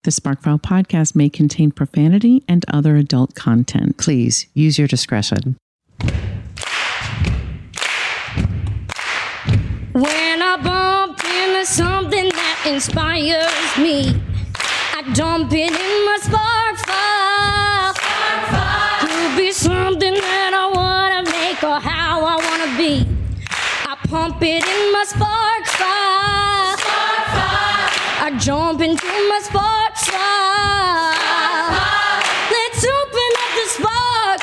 The Sparkfile podcast may contain profanity and other adult content. Please use your discretion. When I bump into something that inspires me, I dump it in my spark file. Could be something that I want to make or how I want to be. I pump it in my spark file. I jump into my spark file. Let's open up the spark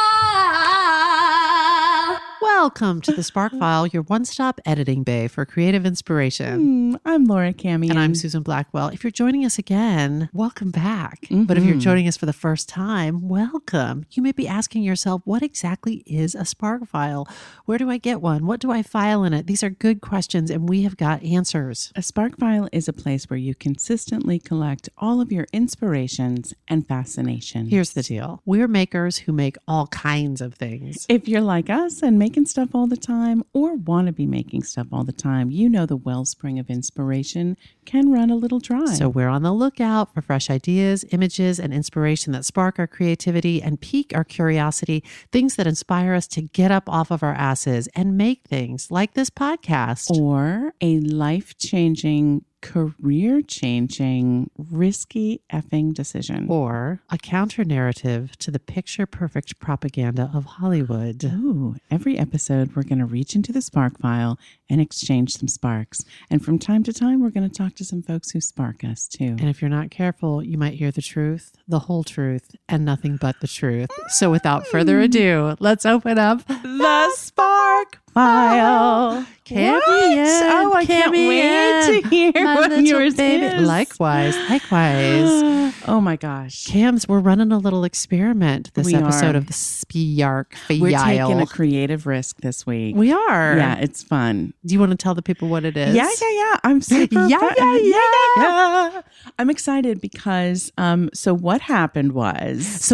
file. Welcome to the Spark File, your one-stop editing bay for creative inspiration. I'm Laura Camian. And I'm Susan Blackwell. If you're joining us again, welcome back. But if you're joining us for the first time, welcome. You may be asking yourself, what exactly is a Spark File? Where do I get one? What do I file in it? These are good questions, and we have got answers. A Spark File is a place where you consistently collect all of your inspirations and fascinations. Here's the deal. We're makers who make all kinds of things. If you're like us and making stuff all the time or want to be making stuff all the time, you know the wellspring of inspiration can run a little dry. So we're on the lookout for fresh ideas, images, and inspiration that spark our creativity and pique our curiosity, things that inspire us to get up off of our asses and make things like this podcast. Or a life-changing, career-changing, risky effing decision. Or a counter-narrative to the picture-perfect propaganda of Hollywood. Ooh, every episode we're going to reach into the Spark File and exchange some sparks. And from time to time, we're going to talk to some folks who spark us too. And if you're not careful, you might hear the truth, the whole truth, and nothing but the truth. So without further ado, let's open up the Spark File. Camian, Oh, I can't wait to hear what yours is. Likewise. Oh my gosh. Cams, we're running a little experiment this We episode are. of the Spark File. We're taking a creative risk this week. We are. Yeah, it's fun. Do you want to tell the people what it is? Yeah. I'm super Yeah. I'm excited because so what happened was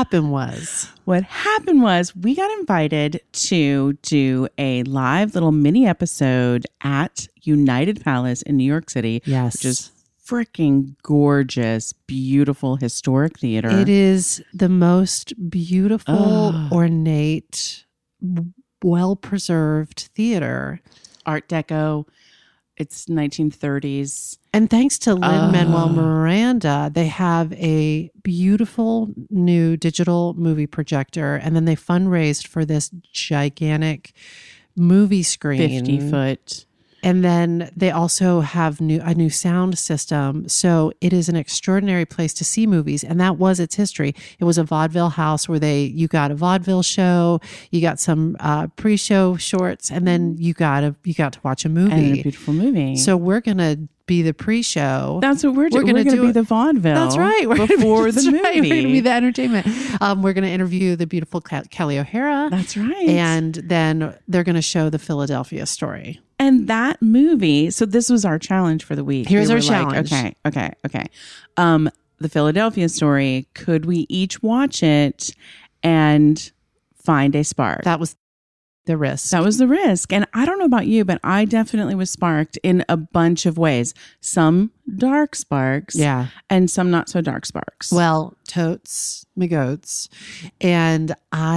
we got invited to do a live little mini episode at United Palace in New York City. Yes. Which is freaking gorgeous, beautiful, historic theater. It is the most beautiful, ornate, well-preserved theater. Art Deco. It's 1930s. And thanks to Lin-Manuel Miranda, they have a beautiful new digital movie projector. And then they fundraised for this gigantic movie screen. 50-foot. And then they also have a new sound system. So it is an extraordinary place to see movies. And that was its history. It was a vaudeville house where you got a vaudeville show, you got some pre-show shorts, and then you got to watch a movie. And a beautiful movie. So we're going to be the pre-show. That's what we're doing. We're going to be the vaudeville. That's right. Before the movie. Right. We're going to be the entertainment. We're going to interview the beautiful Kelly O'Hara. That's right. And then they're going to show the Philadelphia Story. And that movie, so this was our challenge for the week. Here's We our were like, challenge. Okay. The Philadelphia Story, could we each watch it and find a spark? That was the risk. That was the risk. And I don't know about you, but I definitely was sparked in a bunch of ways. Some dark sparks. Yeah. And some not so dark sparks. Well, totes, me goats. And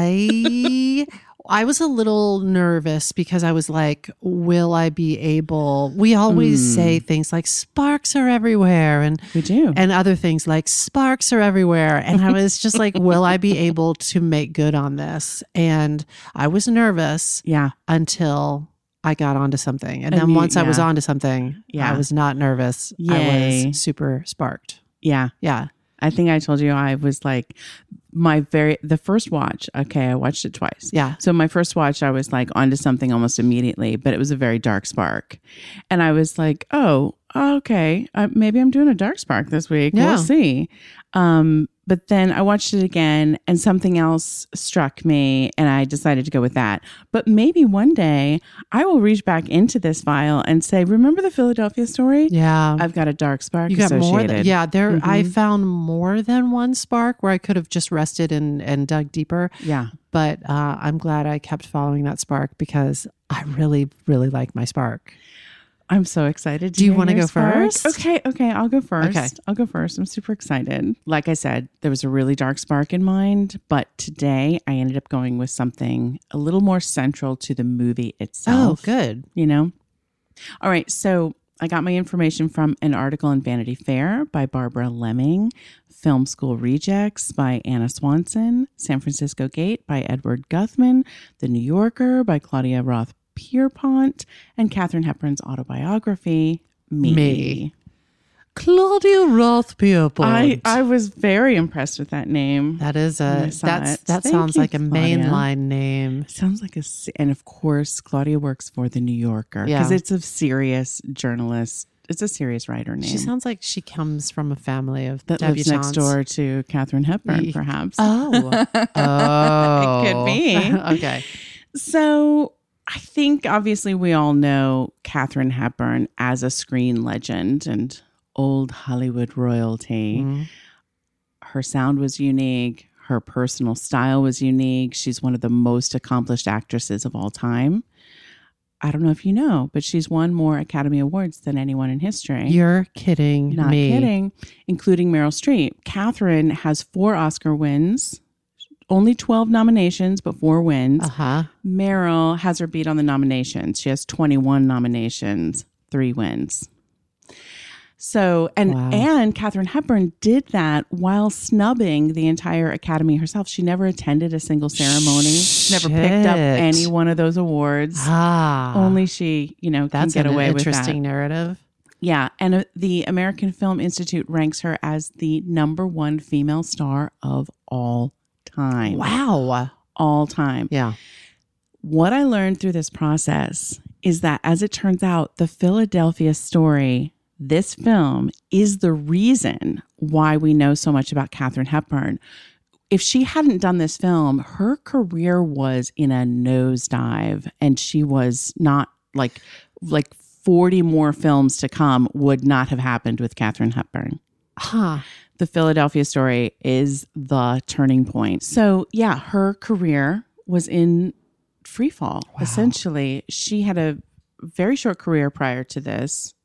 I was a little nervous because I was like, will I be able? We always say things like sparks are everywhere. And we do. And other things like sparks are everywhere. And I was just like, will I be able to make good on this? And I was nervous. Yeah. Until I got onto something. And then once I was onto something, I was not nervous. Yay. I was super sparked. Yeah. Yeah. I think I told you I was like the first watch. Okay. I watched it twice. Yeah. So my first watch, I was like onto something almost immediately, but it was a very dark spark. And I was like, oh, okay. Maybe I'm doing a dark spark this week. Yeah. We'll see. But then I watched it again and something else struck me and I decided to go with that. But maybe one day I will reach back into this file and say, remember the Philadelphia Story? Yeah. I've got a dark spark You got associated. more than, there. I found more than one spark where I could have just rested and dug deeper. Yeah. But I'm glad I kept following that spark because I really, really like my spark. I'm so excited. Do you want to go first? Okay, I'll go first. Okay. I'll go first. I'm super excited. Like I said, there was a really dark spark in mind, but today I ended up going with something a little more central to the movie itself. Oh, good. You know? All right, so I got my information from an article in Vanity Fair by Barbara Lemming, Film School Rejects by Anna Swanson, San Francisco Gate by Edward Guthman, The New Yorker by Claudia Roth Pierpont, and Katharine Hepburn's autobiography, Me. Claudia Roth Pierpont. I was very impressed with that name. That is when I saw it. that Thank sounds you, like a Claudia. mainline name. Sounds like and of course, Claudia works for The New Yorker Yeah. because it's a serious journalist. It's a serious writer name. She sounds like she comes from a family of that lives debutantes. next door to Katharine Hepburn, perhaps. Oh. Oh. It could be. Okay. So I think obviously we all know Katharine Hepburn as a screen legend and old Hollywood royalty. Mhm. Her sound was unique. Her personal style was unique. She's one of the most accomplished actresses of all time. I don't know if you know, but she's won more Academy Awards than anyone in history. You're kidding Not me. kidding, including Meryl Streep. Katharine has 4 Oscar wins, only 12 nominations, but 4 wins. Uh-huh. Meryl has her beat on the nominations. She has 21 nominations, 3 wins. So, and Katharine Hepburn did that while snubbing the entire Academy herself. She never attended a single ceremony. She never picked up Shit. any one of those awards. Ah. Only she, That's can get an away with that. interesting narrative. Yeah, and the American Film Institute ranks her as the #1 female star of all time. Wow. All time. Yeah. What I learned through this process is that, as it turns out, the Philadelphia Story, this film, is the reason why we know so much about Katharine Hepburn. If she hadn't done this film, her career was in a nosedive, and she was not like 40 more films to come would not have happened with Katharine Hepburn. Huh. The Philadelphia Story is the turning point. So yeah, her career was in free fall. Essentially, she had a very short career prior to this.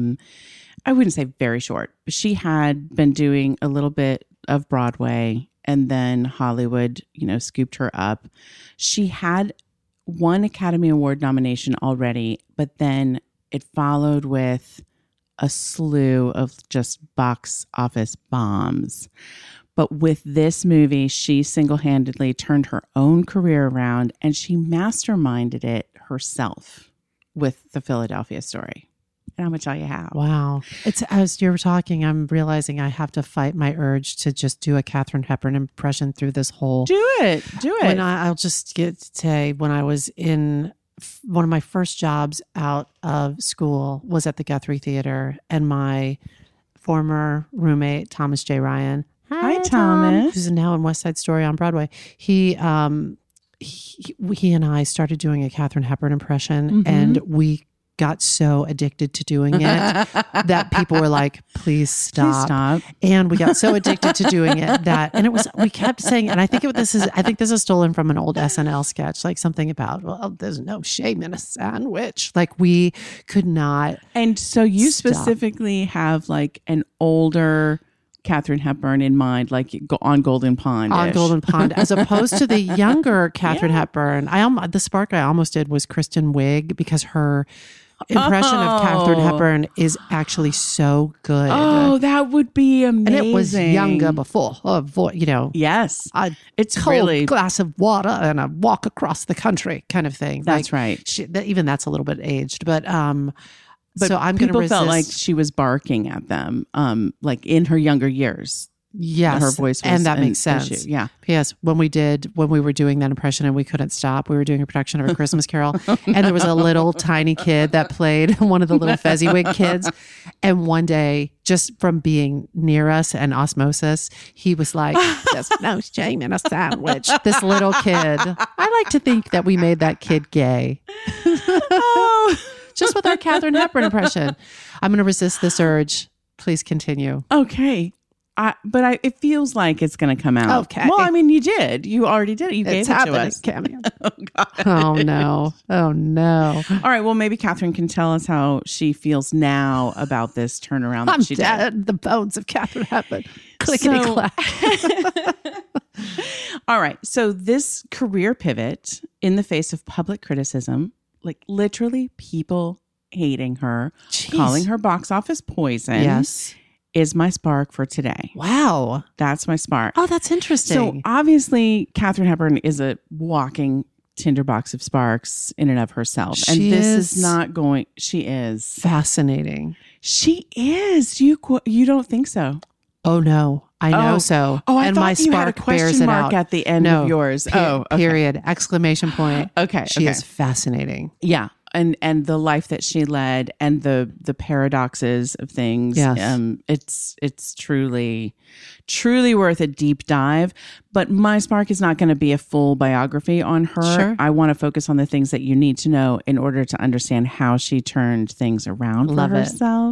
I wouldn't say very short, but she had been doing a little bit of Broadway, and then Hollywood, scooped her up. She had 1 Academy Award nomination already, but then it followed with a slew of just box office bombs. But with this movie, she single-handedly turned her own career around, and she masterminded it herself with the Philadelphia Story. And I'm going to tell you how. Wow. It's as you're talking, I'm realizing I have to fight my urge to just do a Katharine Hepburn impression through this whole. Do it. I'll just get to say, when I was in one of my first jobs out of school was at the Guthrie Theater, and my former roommate, Thomas J. Ryan. Hi, Thomas. Who's now in West Side Story on Broadway. He and I started doing a Katharine Hepburn impression, and we got so addicted to doing it that people were like, please stop. And we got so addicted to doing it we kept saying, and I think this is stolen from an old SNL sketch, like something about, well, there's no shame in a sandwich. Like, we could not. And so you stop. specifically have like an older Katharine Hepburn in mind, like on Golden Pond. On Golden Pond, as opposed to the younger Katharine Hepburn. The spark I almost did was Kristen Wiig, because her impression of Katharine Hepburn is actually so good. Oh, that would be amazing. And it was younger before. Yes. A It's cold really glass of water and a walk across the country kind of thing. That's right. Even that's a little bit aged, but so I'm going to people resist. felt like she was barking at them, like in her younger years. Yes, her voice was and that an makes sense. issue. Yeah. Yes, when we were doing that impression and we couldn't stop, we were doing a production of A Christmas Carol, and there was a little tiny kid that played one of the little Fezziwig kids. And one day, just from being near us and osmosis, he was like, "There's no shame in a sandwich." This little kid. I like to think that we made that kid gay. Just with our Katharine Hepburn impression. I'm going to resist this urge. Please continue. Okay. It feels like it's going to come out. Okay. Well, I mean, you did. You already did it. You gave it to us. Cameo. Oh, God. Oh, no. Oh, no. All right. Well, maybe Catherine can tell us how she feels now about this turnaround that I'm she did. dead. The bones of Catherine Hepburn. Clickety-clack. All right. So this career pivot in the face of public criticism, like literally people hating her, Jeez. calling her box office poison, Yes. is my spark for today. Wow. That's my spark. Oh, that's interesting. So obviously, Catherine Hepburn is a walking tinderbox of sparks in and of herself. And She this is is not going, she is. fascinating. She is. You don't think so? Oh, no. I know so. Oh, I and thought my you had a spark bears question it mark out. at the end No. of yours. Okay. Period. Exclamation point. Okay. She is fascinating. Yeah. And the life that she led and the paradoxes of things. Yes. It's truly worth a deep dive. But my spark is not going to be a full biography on her. Sure. I want to focus on the things that you need to know in order to understand how she turned things around Love for it. herself.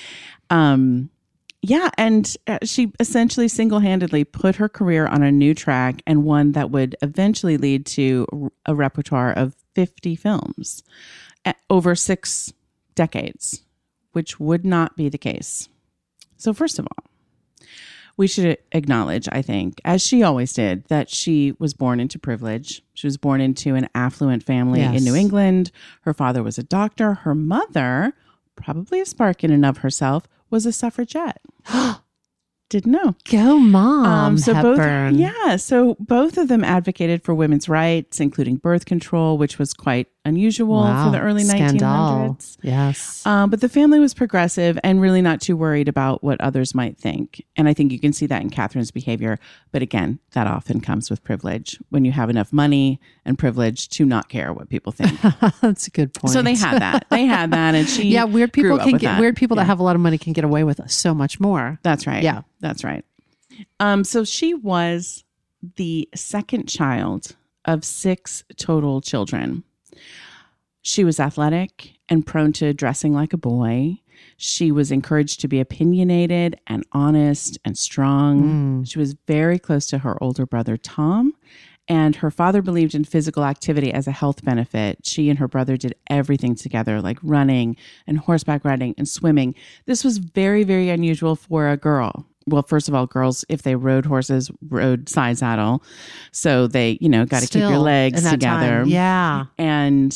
Yeah, and she essentially single-handedly put her career on a new track, and one that would eventually lead to a repertoire of 50 films over 6 decades, which would not be the case. So first of all, we should acknowledge, I think, as she always did, that she was born into privilege. She was born into an affluent family in New England. Her father was a doctor. Her mother, probably a spark in and of herself, was a suffragette. Didn't know. Go, Mom. So Hepburn. so both of them advocated for women's rights, including birth control, which was quite unusual for the early Scandal. 1900s. Yes. But the family was progressive and really not too worried about what others might think. And I think you can see that in Catherine's behavior. But again, that often comes with privilege when you have enough money and privilege to not care what people think. That's a good point. So they had that. And she weird people grew up can with get that. weird people that have a lot of money can get away with so much more. That's right. Yeah. That's right. So she was the second child of 6 total children. She was athletic and prone to dressing like a boy. She was encouraged to be opinionated and honest and strong. She was very close to her older brother, Tom. And her father believed in physical activity as a health benefit. She and her brother did everything together, like running and horseback riding and swimming. This was very, very unusual for a girl. Well, first of all, girls, if they rode horses, rode side saddle. So they, got to keep your legs together. Time. Yeah. And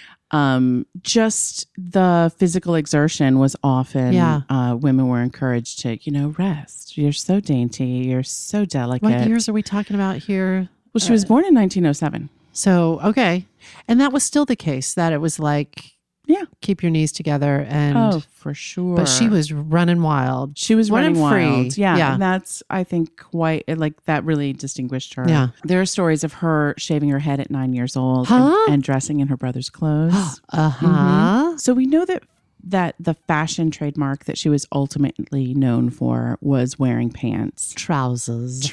just the physical exertion was often, women were encouraged to, rest. You're so dainty. You're so delicate. What years are we talking about here? Well, she was born in 1907. So, okay. And that was still the case, that it was like, keep your knees together. And oh, for sure. But she was running wild. She was running wild. Free. Yeah. And that's, I think, quite, that really distinguished her. Yeah. There are stories of her shaving her head at 9 years old and dressing in her brother's clothes. So we know that the fashion trademark that she was ultimately known for was wearing pants. Trousers.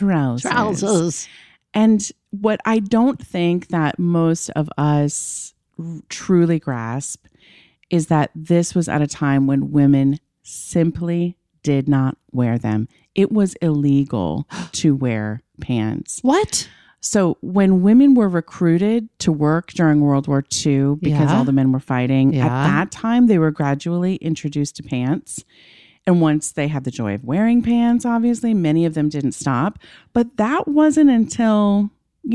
And what I don't think that most of us truly grasp is that this was at a time when women simply did not wear them. It was illegal to wear pants. What? So when women were recruited to work during World War II, because all the men were fighting, at that time they were gradually introduced to pants. And once they had the joy of wearing pants, obviously, many of them didn't stop. But that wasn't until,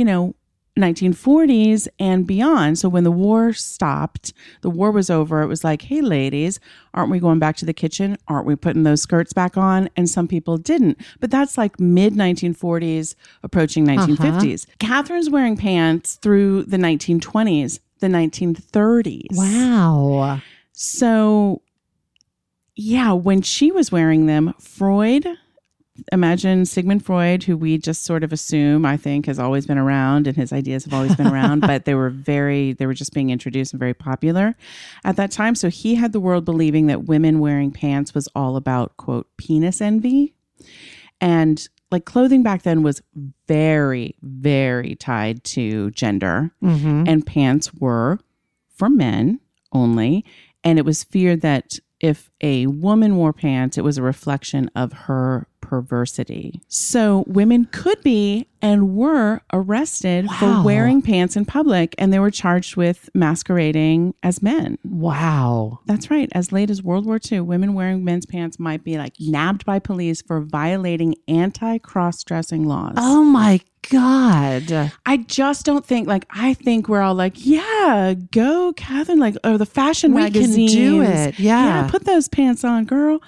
1940s and beyond. So when the war stopped, the war was over, it was like, hey, ladies, aren't we going back to the kitchen? Aren't we putting those skirts back on? And some people didn't. But that's like mid-1940s, approaching 1950s. Catherine's wearing pants through the 1920s, the 1930s. Wow. So... yeah, when she was wearing them, imagine Sigmund Freud, who we just sort of assume, I think, has always been around and his ideas have always been around, but they were just being introduced and very popular at that time. So he had the world believing that women wearing pants was all about, quote, penis envy. And like clothing back then was very, very tied to gender. And pants were for men only. And it was feared that if a woman wore pants, it was a reflection of her perversity. So women could be and were arrested for wearing pants in public, and they were charged with masquerading as men. Wow. That's right. As late as World War II, women wearing men's pants might be like nabbed by police for violating anti-cross-dressing laws. Oh my God. I just don't think, like, I think we're all like, yeah, go, Catherine, like, or the fashion We can magazines. do it. Yeah. Put those pants on, girl.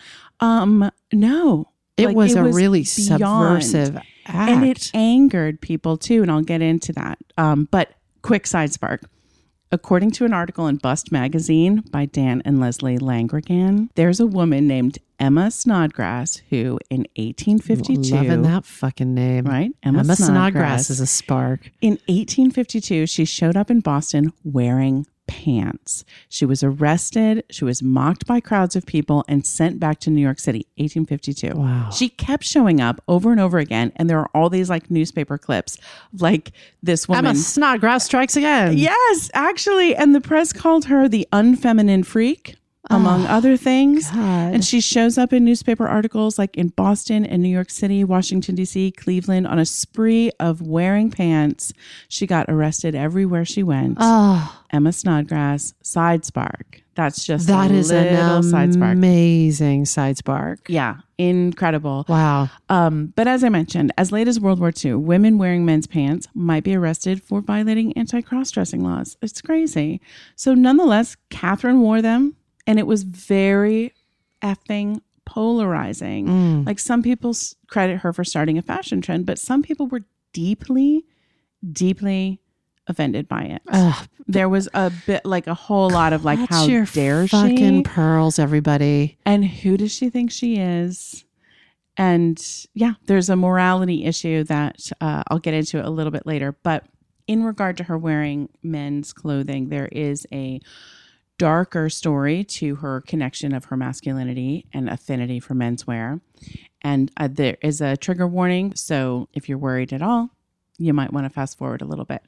No. It Like, was a really beyond. subversive act. And it angered people too, and I'll get into that. But quick side spark. According to an article in Bust magazine by Dan and Leslie Langrigan, there's a woman named Emma Snodgrass who in 1852... Loving that fucking name. Right? Emma Snodgrass is a spark. In 1852, she showed up in Boston wearing pants. She was arrested. She was mocked by crowds of people and sent back to New York City, 1852. Wow. She kept showing up over and over again. And there are all these like newspaper clips of like this woman. Emma Snodgrass strikes again. Yes, actually. And the press called her the unfeminine freak, among other things. God. And she shows up in newspaper articles like in Boston and New York City, Washington, D.C., Cleveland on a spree of wearing pants. She got arrested everywhere she went. Oh, Emma Snodgrass, side spark. That's just that a is an little side spark. amazing side spark. Yeah, incredible. Wow. But as I mentioned, as late as World War II, women wearing men's pants might be arrested for violating anti-cross-dressing laws. It's crazy. So nonetheless, Catherine wore them, and it was very effing polarizing. Like some people credit her for starting a fashion trend, but some people were deeply, deeply offended by it. Ugh. There was a bit like a whole lot of like, Clutch how your dare fucking she? pearls, everybody. And who does she think she is? And yeah, there's a morality issue that I'll get into a little bit later. But in regard to her wearing men's clothing, there is a darker story to her connection of her masculinity and affinity for menswear. And there is a trigger warning. So if you're worried at all, you might want to fast forward a little bit.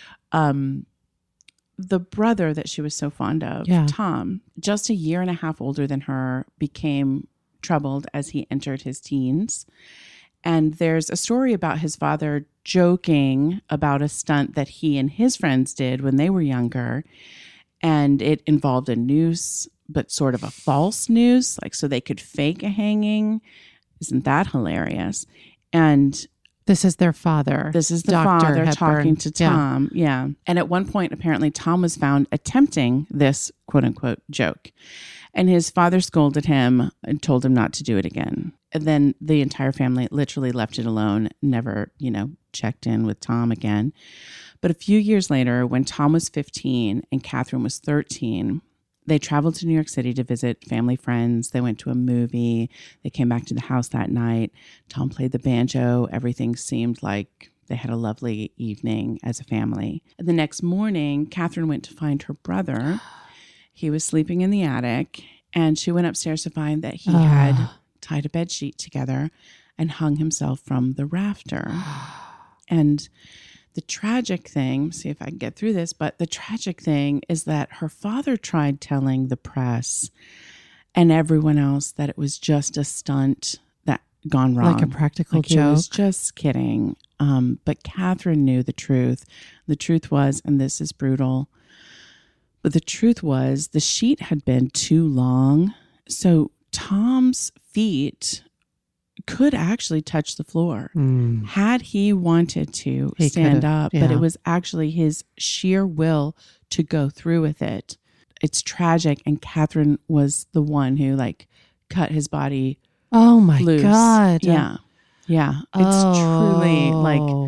The brother that she was so fond of, Tom, just a year and a half older than her, became troubled as he entered his teens. And there's a story about his father joking about a stunt that he and his friends did when they were younger. And it involved a noose, but sort of a false noose, like so they could fake a hanging. Isn't that hilarious? And this is their father. This is the Dr. father Hepburn. talking to Tom. Yeah. And at one point, apparently, Tom was found attempting this quote unquote joke. And his father scolded him and told him not to do it again. And then the entire family literally left it alone, never, checked in with Tom again. But a few years later, when Tom was 15 and Catherine was 13, they traveled to New York City to visit family friends. They went to a movie. They came back to the house that night. Tom played the banjo. Everything seemed like they had a lovely evening as a family. And the next morning, Catherine went to find her brother. He was sleeping in the attic, and she went upstairs to find that he had tied a bedsheet together and hung himself from the rafter. And the tragic thing, see if I can get through this, but the tragic thing is that her father tried telling the press and everyone else that it was just a stunt that gone wrong. Like a practical He joke. was just kidding. But Catherine knew the truth. The truth was, and this is brutal, but the truth was the sheet had been too long. So Tom's feet could actually touch the floor had he wanted to stand up, but it was actually his sheer will to go through with it. It's tragic, and Catherine was the one who cut his body. Oh my loose. God! Yeah. It's truly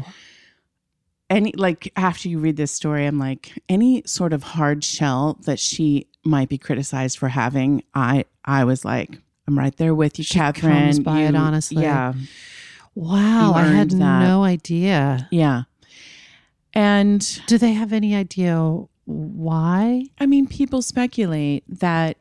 after you read this story, I'm like, any sort of hard shell that she might be criticized for having, I was like, I'm right there with you, She Catherine. comes by it, honestly. Yeah. Wow, I had earned that. no idea. Yeah. And Do they have any idea why? I mean, people speculate that,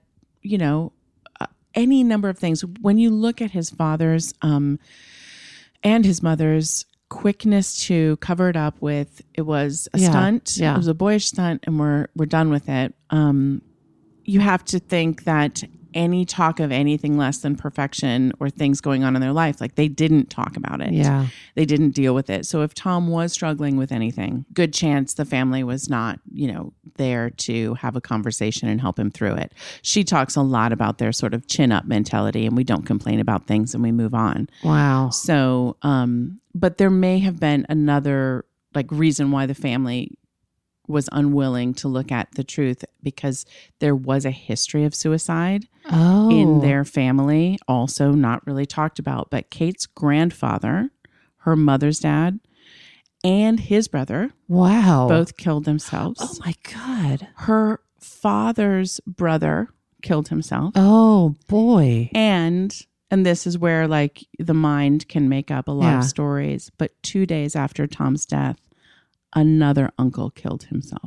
any number of things. When you look at his father's and his mother's quickness to cover it up with, it was a stunt. Yeah. It was a boyish stunt, and we're done with it. You have to think that any talk of anything less than perfection or things going on in their life. Like they didn't talk about it. Yeah. They didn't deal with it. So if Tom was struggling with anything, good chance the family was not, there to have a conversation and help him through it. She talks a lot about their sort of chin up mentality, and we don't complain about things and we move on. Wow. So, but there may have been another reason why the family was unwilling to look at the truth, because there was a history of suicide in their family, also not really talked about. But Kate's grandfather, her mother's dad, and his brother, both killed themselves. Oh my God. Her father's brother killed himself. Oh boy. And this is where the mind can make up a lot of stories. But 2 days after Tom's death, another uncle killed himself.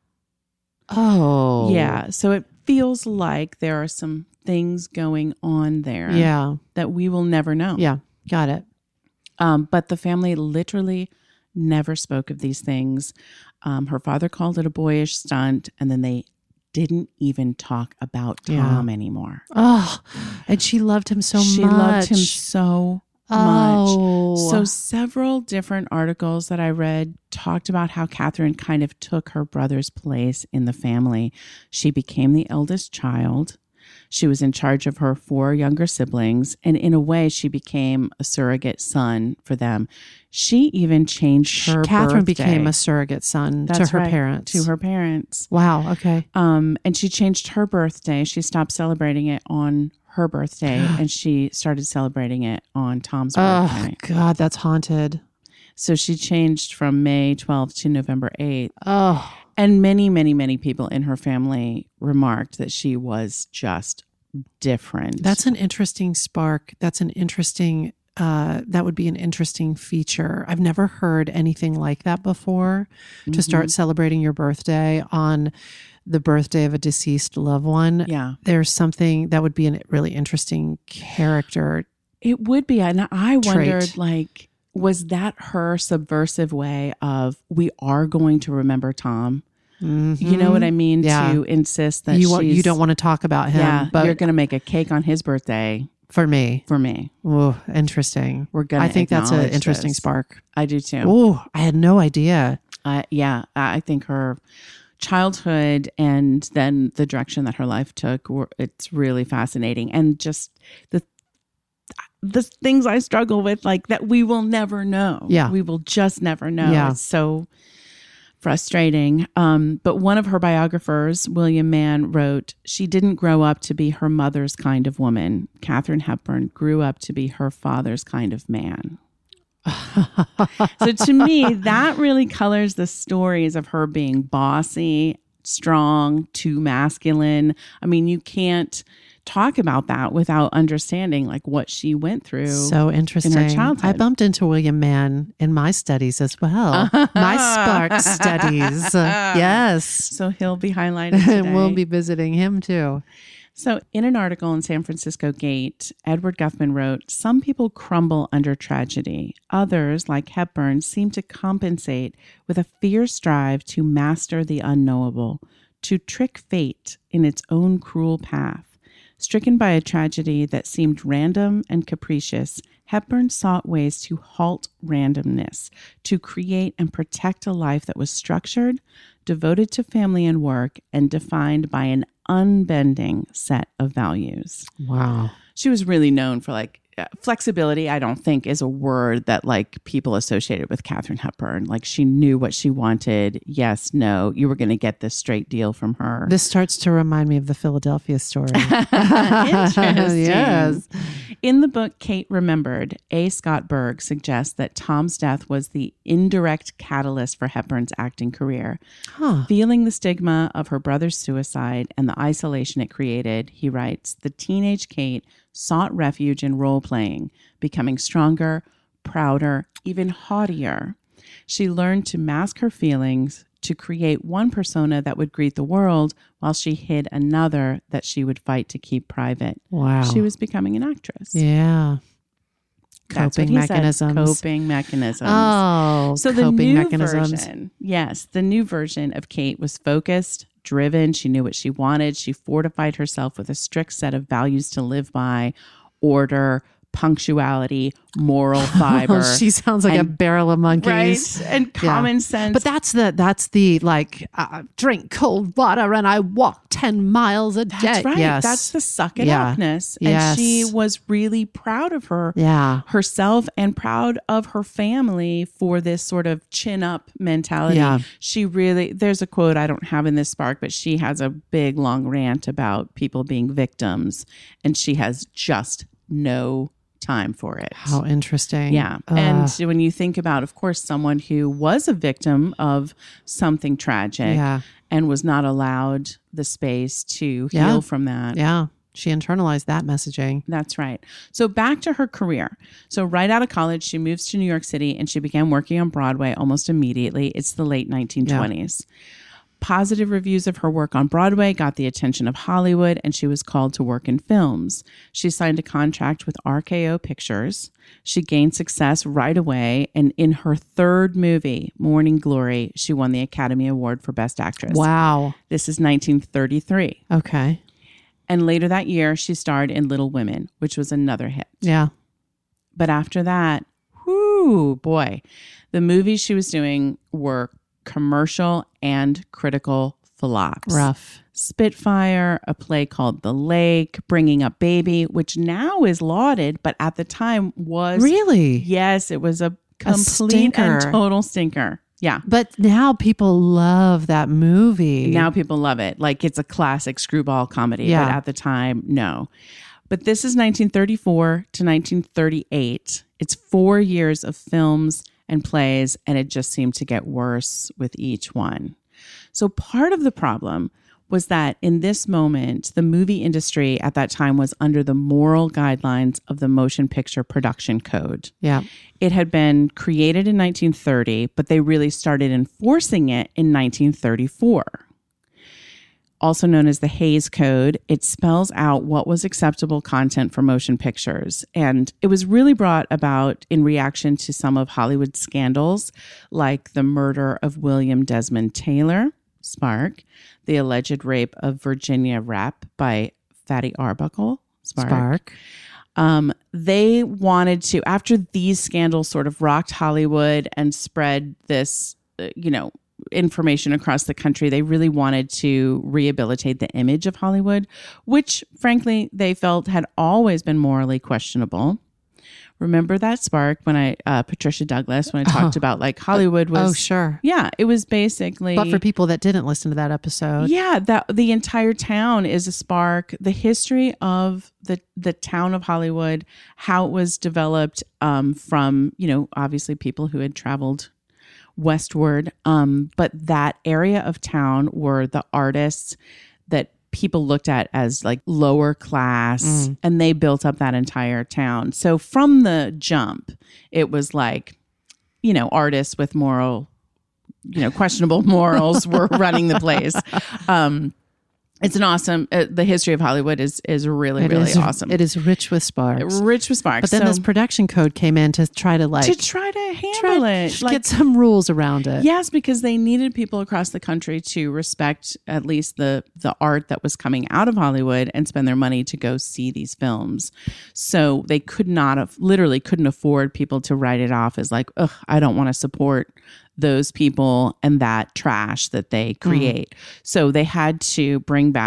Oh. Yeah. So it feels like there are some things going on there that we will never know. Yeah. Got it. But the family literally never spoke of these things. Her father called it a boyish stunt, and then they didn't even talk about Tom anymore. Oh, and she loved him so much. She loved him so much. So several different articles that I read talked about how Catherine kind of took her brother's place in the family. She became the eldest child. She was in charge of her 4 younger siblings, and in a way, she became a surrogate son for them. She even changed her Catherine birthday. became a surrogate son to her parents. To her parents. Wow. Okay. And she changed her birthday. She stopped celebrating it on her birthday, and she started celebrating it on Tom's birthday. Oh, God, that's haunted. So she changed from May 12th to November 8th. Oh. And many, many, many people in her family remarked that she was just different. That's an interesting spark. That's an interesting, that would be an interesting feature. I've never heard anything like that before, to start celebrating your birthday on the birthday of a deceased loved one. Yeah. There's something that would be a really interesting character. It would be. And I wondered, trait. was that her subversive way of, we are going to remember Tom? Mm-hmm. You know what I mean? Yeah. To insist that you don't want to talk about him, but you're going to make a cake on his birthday for me. Oh, interesting. We're going to I think that's an acknowledge interesting this. spark. I do too. Oh, I had no idea. I think her childhood and then the direction that her life took, it's really fascinating. And just the things I struggle with, that we will never know. Yeah. We will just never know. Yeah. It's so frustrating. But one of her biographers, William Mann, wrote, she didn't grow up to be her mother's kind of woman. Katharine Hepburn grew up to be her father's kind of man. So to me, that really colors the stories of her being bossy, strong, too masculine. I mean, you can't talk about that without understanding what she went through. So interesting. In her childhood. I bumped into William Mann in my studies as well. My Spark studies. Yes. So he'll be highlighted today. And we'll be visiting him too. So in an article in San Francisco Gate, Edward Guffman wrote, some people crumble under tragedy. Others, like Hepburn, seem to compensate with a fierce drive to master the unknowable, to trick fate in its own cruel path. Stricken by a tragedy that seemed random and capricious, Hepburn sought ways to halt randomness, to create and protect a life that was structured, devoted to family and work, and defined by an unbending set of values. Wow. She was really known for flexibility, I don't think is a word that people associated with Katharine Hepburn. She knew what she wanted. Yes, no, you were going to get this straight deal from her. This starts to remind me of the Philadelphia story. Interesting. Yes. In the book Kate Remembered, A. Scott Berg suggests that Tom's death was the indirect catalyst for Hepburn's acting career. Feeling the stigma of her brother's suicide and the isolation it created, he writes, the teenage Kate sought refuge in role-playing, becoming stronger, prouder, even haughtier. She learned to mask her feelings, to create one persona that would greet the world while she hid another that she would fight to keep private. Wow. She was becoming an actress. Yeah. That's Coping mechanisms. Coping mechanisms. Oh, so coping the new mechanisms. version, yes, the new version of Kate was focused, driven. She knew what she wanted. She fortified herself with a strict set of values to live by: order, punctuality, moral fiber. She sounds like a barrel of monkeys. Right? And common sense. But that's the like, drink cold water and I walk 10 miles a day. That's right. Yes. That's the suck it upness. And Yes. she was really proud of herself and proud of her family for this sort of chin up mentality. Yeah. She really, there's a quote I don't have in this spark, but she has a big long rant about people being victims, and she has just no time for it. How interesting. Yeah. And when you think about, of course, someone who was a victim of something tragic and was not allowed the space to heal from that. Yeah. She internalized that messaging. That's right. So back to her career. So right out of college, she moves to New York City and she began working on Broadway almost immediately. It's the late 1920s. Positive reviews of her work on Broadway got the attention of Hollywood, and she was called to work in films. She signed a contract with RKO Pictures. She gained success right away, and in her third movie, Morning Glory, she won the Academy Award for Best Actress. Wow. This is 1933. Okay. And later that year, she starred in Little Women, which was another hit. Yeah. But after that, whoo, boy, the movies she was doing were commercial and critical flops. Rough. Spitfire, a play called The Lake, Bringing Up Baby, which now is lauded, but at the time was... Really? Yes, it was a complete stinker. and total stinker. Yeah. But now people love that movie. Now people love it. Like it's a classic screwball comedy. Yeah. But at the time, no. But this is 1934 to 1938. It's 4 years of films and plays, and it just seemed to get worse with each one. So part of the problem was that in this moment, the movie industry at that time was under the moral guidelines of the Motion Picture Production Code. Yeah. It had been created in 1930, but they really started enforcing it in 1934. Also known as the Hays Code, it spells out what was acceptable content for motion pictures. And it was really brought about in reaction to some of Hollywood's scandals, like the murder of William Desmond Taylor, Spark, the alleged rape of Virginia Rapp by Fatty Arbuckle, Spark. They wanted to, after these scandals sort of rocked Hollywood and spread this, information across the country, they really wanted to rehabilitate the image of Hollywood, which frankly they felt had always been morally questionable. Remember that Spark when Patricia Douglas, when I talked about like Hollywood was... Oh, sure. Yeah, it was basically... But for people that didn't listen to that episode. Yeah, the entire town is a Spark. The history of the town of Hollywood, how it was developed from, obviously people who had traveled westward. But that area of town were the artists that people looked at as like lower class, and they built up that entire town. So from the jump, it was like, artists with questionable morals were running the place. It's an awesome, the history of Hollywood is really awesome. It is rich with sparks. Rich with sparks. But then this production code came in to try to handle it. Get some rules around it. Yes, because they needed people across the country to respect at least the art that was coming out of Hollywood and spend their money to go see these films. So they couldn't afford people to write it off as like, ugh, I don't want to support those people and that trash that they create. So they had to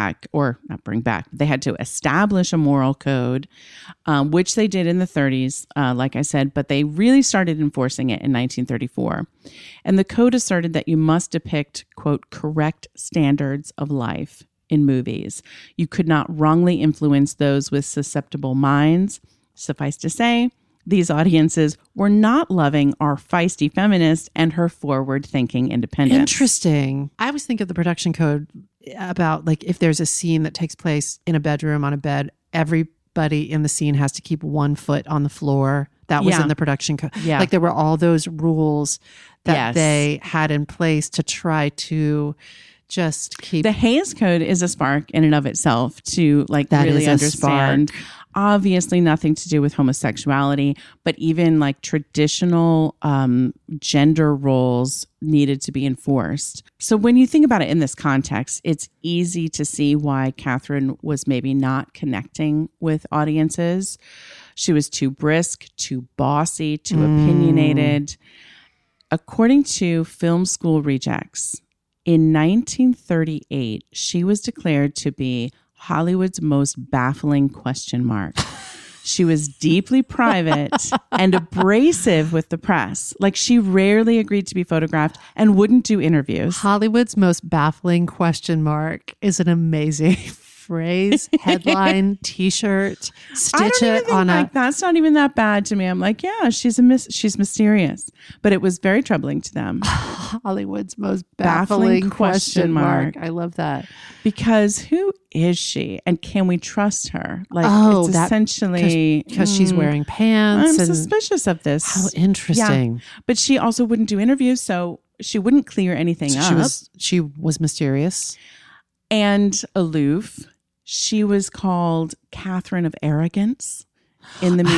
they had to establish a moral code, which they did in the 30s, like I said, but they really started enforcing it in 1934. And the code asserted that you must depict, quote, correct standards of life in movies. You could not wrongly influence those with susceptible minds. Suffice to say, these audiences were not loving our feisty feminist and her forward-thinking independence. Interesting. I always think of the production code about like if there's a scene that takes place in a bedroom on a bed, everybody in the scene has to keep 1 foot on the floor. That was in the production code. Yeah. Like there were all those rules that they had in place to try to just keep... The Hays Code is a Spark in and of itself to like really understand. obviously nothing to do with homosexuality, but even like traditional gender roles needed to be enforced. So when you think about it in this context, it's easy to see why Catherine was maybe not connecting with audiences. She was too brisk, too bossy, too opinionated. According to Film School Rejects, in 1938, she was declared to be Hollywood's most baffling question mark. She was deeply private and abrasive with the press. Like, she rarely agreed to be photographed and wouldn't do interviews. Hollywood's most baffling question mark is an amazing phrase, headline, T-shirt, stitch it on like, that's not even that bad to me. I'm like, yeah, she's mysterious, but it was very troubling to them. Hollywood's most baffling question mark. I love that. Because who is she, and can we trust her? Like, it's that, essentially because she's wearing pants. I'm suspicious of this. How interesting. Yeah. But she also wouldn't do interviews, so she wouldn't clear anything up. She was mysterious and aloof. She was called Catherine of Arrogance in the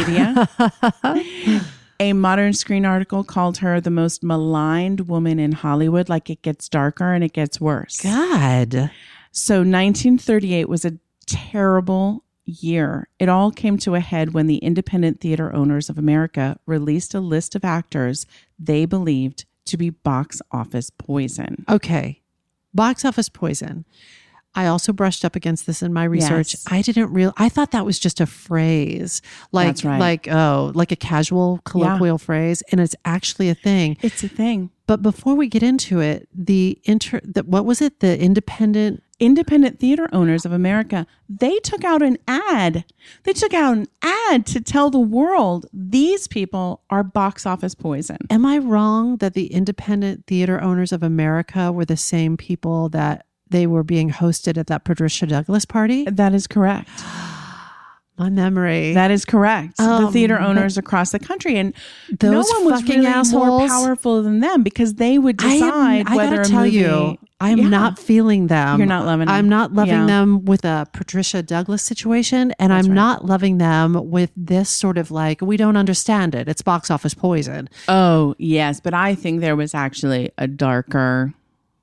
media. A Modern Screen article called her the most maligned woman in Hollywood. Like, it gets darker and it gets worse. God. So 1938 was a terrible year. It all came to a head when the Independent Theater Owners of America released a list of actors they believed to be box office poison. Okay. Box office poison. I also brushed up against this in my research. Yes. I thought that was just a phrase, like a casual colloquial phrase, and it's actually a thing. It's a thing. But before we get into it, what was it? The Independent Theater Owners of America, they took out an ad. They took out an ad to tell the world these people are box office poison. Am I wrong that the Independent Theater Owners of America were the same people that they were being hosted at that Patricia Douglas party? That is correct. My memory. That is correct. The theater owners across the country, and no one was really more powerful than them because they would decide whether a movie. I am not feeling them. You're not loving them. I'm not loving them with a Patricia Douglas situation, and I'm not loving them with this sort of like, we don't understand it. It's box office poison. Oh, yes. But I think there was actually a darker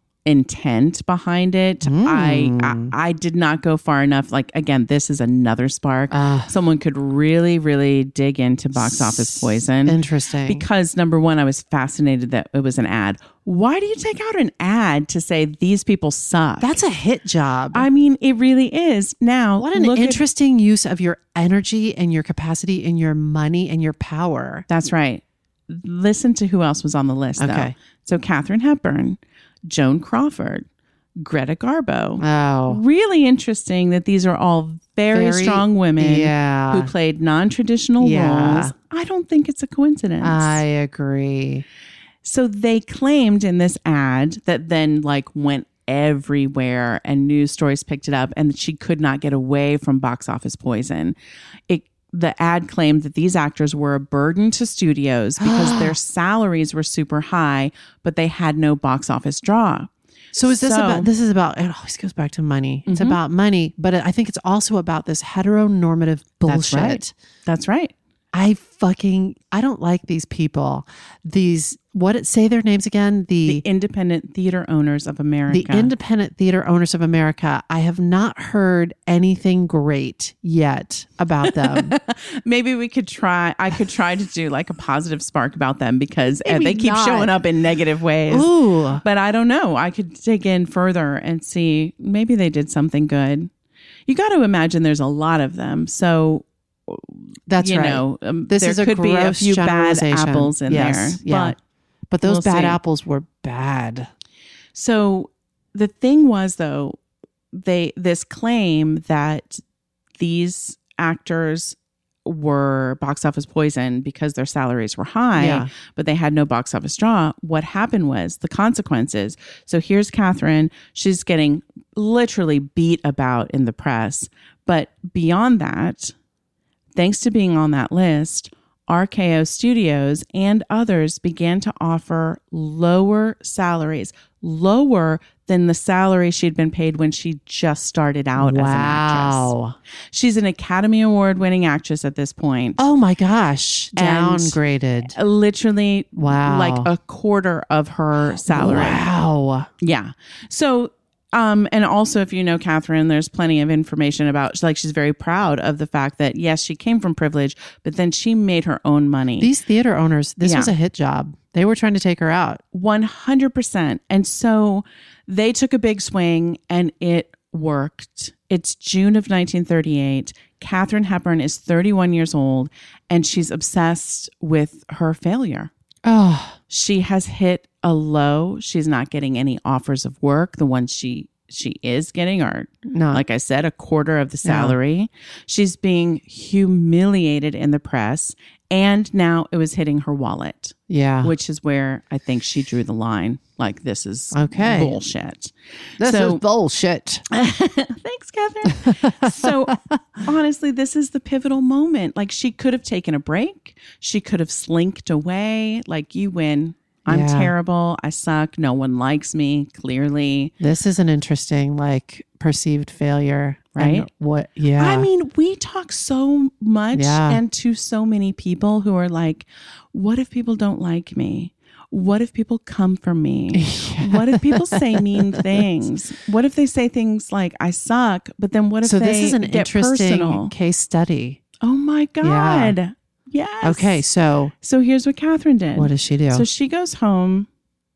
intent behind it. I did not go far enough. Like, again, this is another spark. Someone could really, really dig into box office poison. Interesting. Because number one, I was fascinated that it was an ad. Why do you take out an ad to say these people suck? That's a hit job. I mean, it really is. Now, what an interesting use of your energy and your capacity and your money and your power. That's right. Listen to who else was on the list, though. So Katharine Hepburn, Joan Crawford, Greta Garbo. Oh. Really interesting that these are all very strong women who played non-traditional roles. I don't think it's a coincidence. I agree. So they claimed in this ad that then went everywhere and news stories picked it up, and she could not get away from box office poison. The ad claimed that these actors were a burden to studios because their salaries were super high, but they had no box office draw. So this is about, it always goes back to money. It's about money, but I think it's also about this heteronormative bullshit. That's right. I don't like these people. Say their names again? The Independent Theater Owners of America. The Independent Theater Owners of America. I have not heard anything great yet about them. Maybe I could try to do like a positive spark about them because they keep showing up in negative ways. Ooh. But I don't know. I could dig in further and see maybe they did something good. You got to imagine there's a lot of them. So that's right. This there is could be a few bad apples in there. Yeah. But those bad apples were bad. So the thing was, though, this claim that these actors were box office poison because their salaries were high, but they had no box office draw. What happened was the consequences. So here's Catherine. She's getting literally beat about in the press. But beyond that, thanks to being on that list, RKO Studios and others began to offer lower salaries, lower than the salary she'd been paid when she just started out as an actress. She's an Academy Award winning actress at this point. Oh my gosh. And Downgraded. Literally like a quarter of her salary. Wow. Yeah. So, and also if you know Catherine, there's plenty of information about, like, she's very proud of the fact that, yes, she came from privilege, but then she made her own money. These theater owners, this was a hit job. They were trying to take her out. 100%. And so they took a big swing and it worked. It's June of 1938. Katharine Hepburn is 31 years old and she's obsessed with her failure. Oh, she has hit a low. She's not getting any offers of work. The ones she is getting are, like I said, a quarter of the salary. Yeah. She's being humiliated in the press. And now it was hitting her wallet. Yeah. Which is where I think she drew the line. Like, this is bullshit. This is bullshit. Thanks, Catherine. So honestly, this is the pivotal moment. Like, she could have taken a break. She could have slinked away. Like, you win. I'm terrible. I suck. No one likes me, clearly. This is an interesting, like, perceived failure. Right? I mean, we talk so much and to so many people who are like, what if people don't like me? What if people come for me? Yes. What if people say mean things? What if they say things like, I suck, but then what if they this is an get interesting personal? Case study. Oh my God. Yeah. Yes. Okay, so here's what Catherine did. What does she do? So she goes home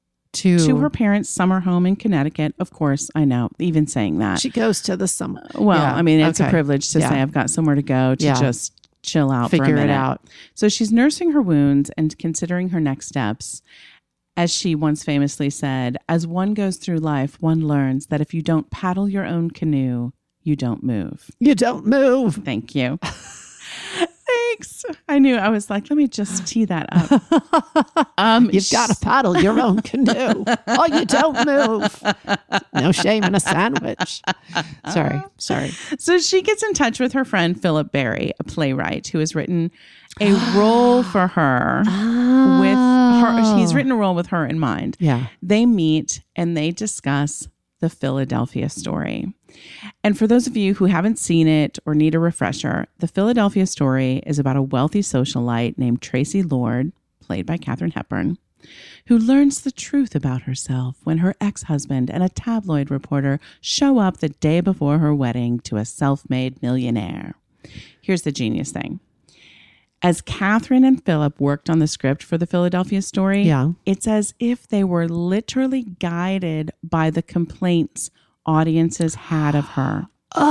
to her parents' summer home in Connecticut. Of course, I know, even saying that. She goes to the summer. Well, I mean, it's a privilege to say I've got somewhere to go to just chill out Figure for a minute. It out. So she's nursing her wounds and considering her next steps. As she once famously said, as one goes through life, one learns that if you don't paddle your own canoe, you don't move. You don't move. Thank you. Thanks. I knew. I was like, let me just tee that up. You've got to paddle your own canoe. Oh, you don't move. No shame in a sandwich. Sorry. So she gets in touch with her friend Philip Barry, a playwright who has written a role for her with her. He's written a role with her in mind. Yeah. They meet and they discuss the Philadelphia Story. And for those of you who haven't seen it or need a refresher, the Philadelphia Story is about a wealthy socialite named Tracy Lord, played by Katharine Hepburn, who learns the truth about herself when her ex-husband and a tabloid reporter show up the day before her wedding to a self-made millionaire. Here's the genius thing. As Catherine and Philip worked on the script for the Philadelphia Story, it's as if they were literally guided by the complaints audiences had of her.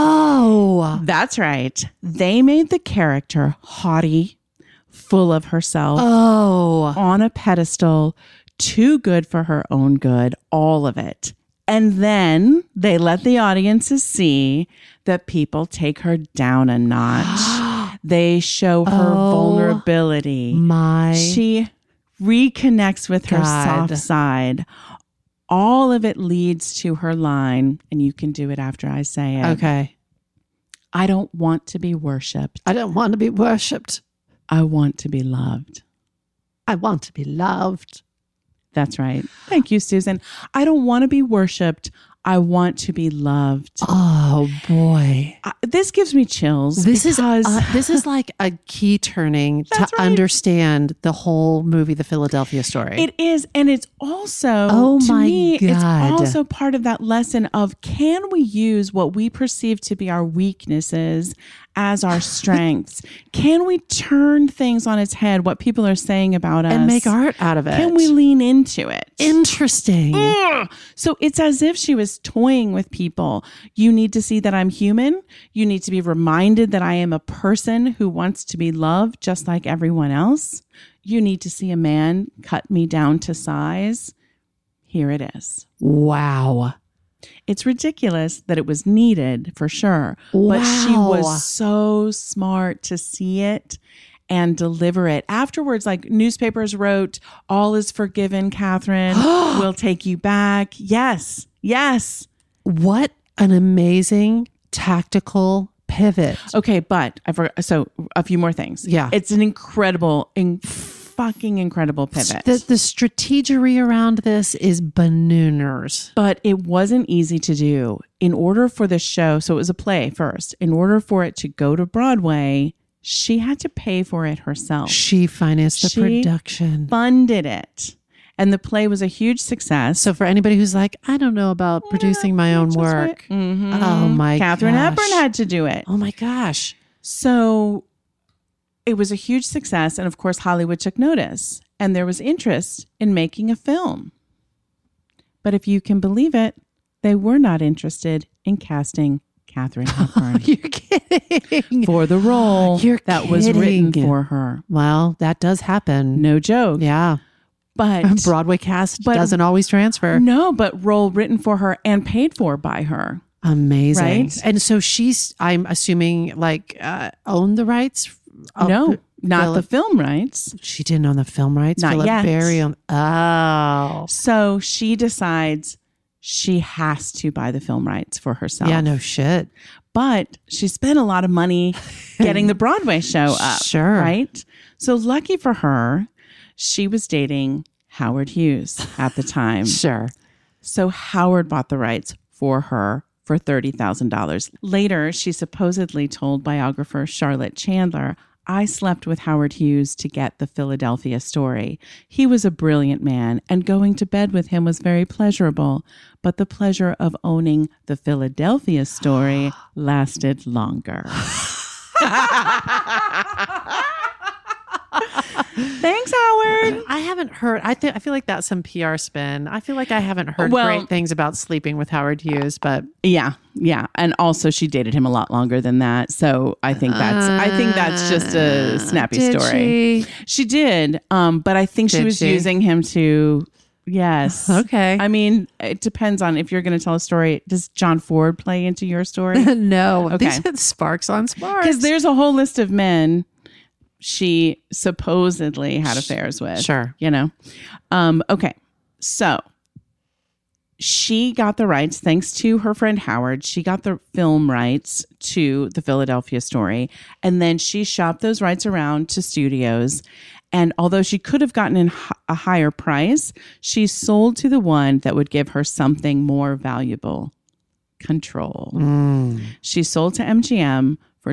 Oh, that's right. They made the character haughty, full of herself, on a pedestal, too good for her own good, all of it. And then they let the audiences see that people take her down a notch. They show her vulnerability. She reconnects with her soft side. All of it leads to her line, and you can do it after I say it. Okay. I don't want to be worshipped. I don't want to be worshipped. I want to be loved. I want to be loved. That's right. Thank you, Susan. I don't want to be worshipped. I want to be loved. Oh boy. This gives me chills. This is like a key turning to understand the whole movie, The Philadelphia Story. It is. And it's also, to me, it's also part of that lesson of, can we use what we perceive to be our weaknesses as our strengths? Can we turn things on its head, what people are saying about us, and make art out of it? Can we lean into it? Interesting. So it's as if she was toying with people. You need to see that I'm human. You need to be reminded that I am a person who wants to be loved just like everyone else. You need to see a man cut me down to size. Here it is. Wow. It's ridiculous that it was needed, for sure. Wow. But she was so smart to see it and deliver it. Afterwards, like, newspapers wrote, all is forgiven, Catherine. We'll take you back. Yes. Yes. What an amazing tactical pivot. Okay, but I forgot. So a few more things. Yeah. It's an incredible, fucking incredible pivot. The strategery around this is bananas. But it wasn't easy to do. In order for the show, so it was a play first. In order for it to go to Broadway, she had to pay for it herself. She financed the production. Funded it. And the play was a huge success. So for anybody who's like, I don't know about producing my own work. Oh my gosh. Katharine Hepburn had to do it. Oh my gosh. So it was a huge success. And of course, Hollywood took notice. And there was interest in making a film. But if you can believe it, they were not interested in casting Katharine Hepburn. You're kidding. For the role that was written for her. Well, that does happen. No joke. Yeah. But Broadway cast doesn't always transfer. No, but role written for her and paid for by her. Amazing. Right? And so she's, I'm assuming, owned the rights? No, not the film rights. She didn't own the film rights? Not yet. Oh. So she decides she has to buy the film rights for herself. Yeah, no shit. But she spent a lot of money getting the Broadway show up. Sure. Right? So lucky for her, she was dating Howard Hughes at the time. Sure. So Howard bought the rights for her for $30,000. Later, she supposedly told biographer Charlotte Chandler, I slept with Howard Hughes to get the Philadelphia Story. He was a brilliant man, and going to bed with him was very pleasurable. But the pleasure of owning the Philadelphia Story lasted longer. Thanks, Howard. I haven't heard. I feel like that's some PR spin. I feel like I haven't heard great things about sleeping with Howard Hughes, but yeah, and also she dated him a lot longer than that. So I think that's just a snappy story. She did, but I think she was using him to. Yes. Okay. I mean, it depends on if you're going to tell a story. Does John Ford play into your story? No. Okay. These are sparks on sparks. Because there's a whole list of men she supposedly had affairs with. Sure. You know? Okay. So she got the rights thanks to her friend Howard. She got the film rights to the Philadelphia Story. And then she shopped those rights around to studios. And although she could have gotten a higher price, she sold to the one that would give her something more valuable: control. She sold to MGM for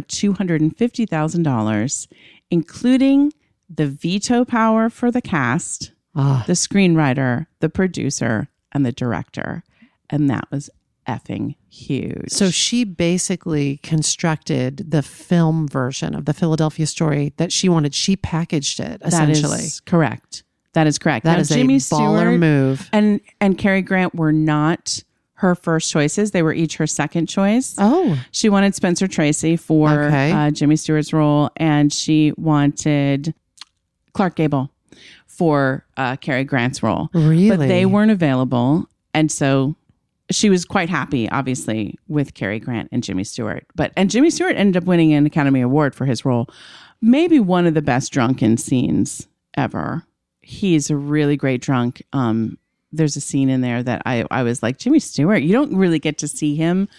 $250,000, including the veto power for the cast, the screenwriter, the producer, and the director. And that was effing huge. So she basically constructed the film version of the Philadelphia Story that she wanted. She packaged it, essentially. That is correct. That is correct. That now, is Jimmy a baller Stewart move. And Cary Grant were not her first choices. They were each her second choice. Oh. She wanted Spencer Tracy for Jimmy Stewart's role, and she wanted Clark Gable for Cary Grant's role. Really? But they weren't available. And so she was quite happy, obviously, with Cary Grant and Jimmy Stewart. And Jimmy Stewart ended up winning an Academy Award for his role. Maybe one of the best drunken scenes ever. He's a really great drunk. There's a scene in there that I was like, Jimmy Stewart, you don't really get to see him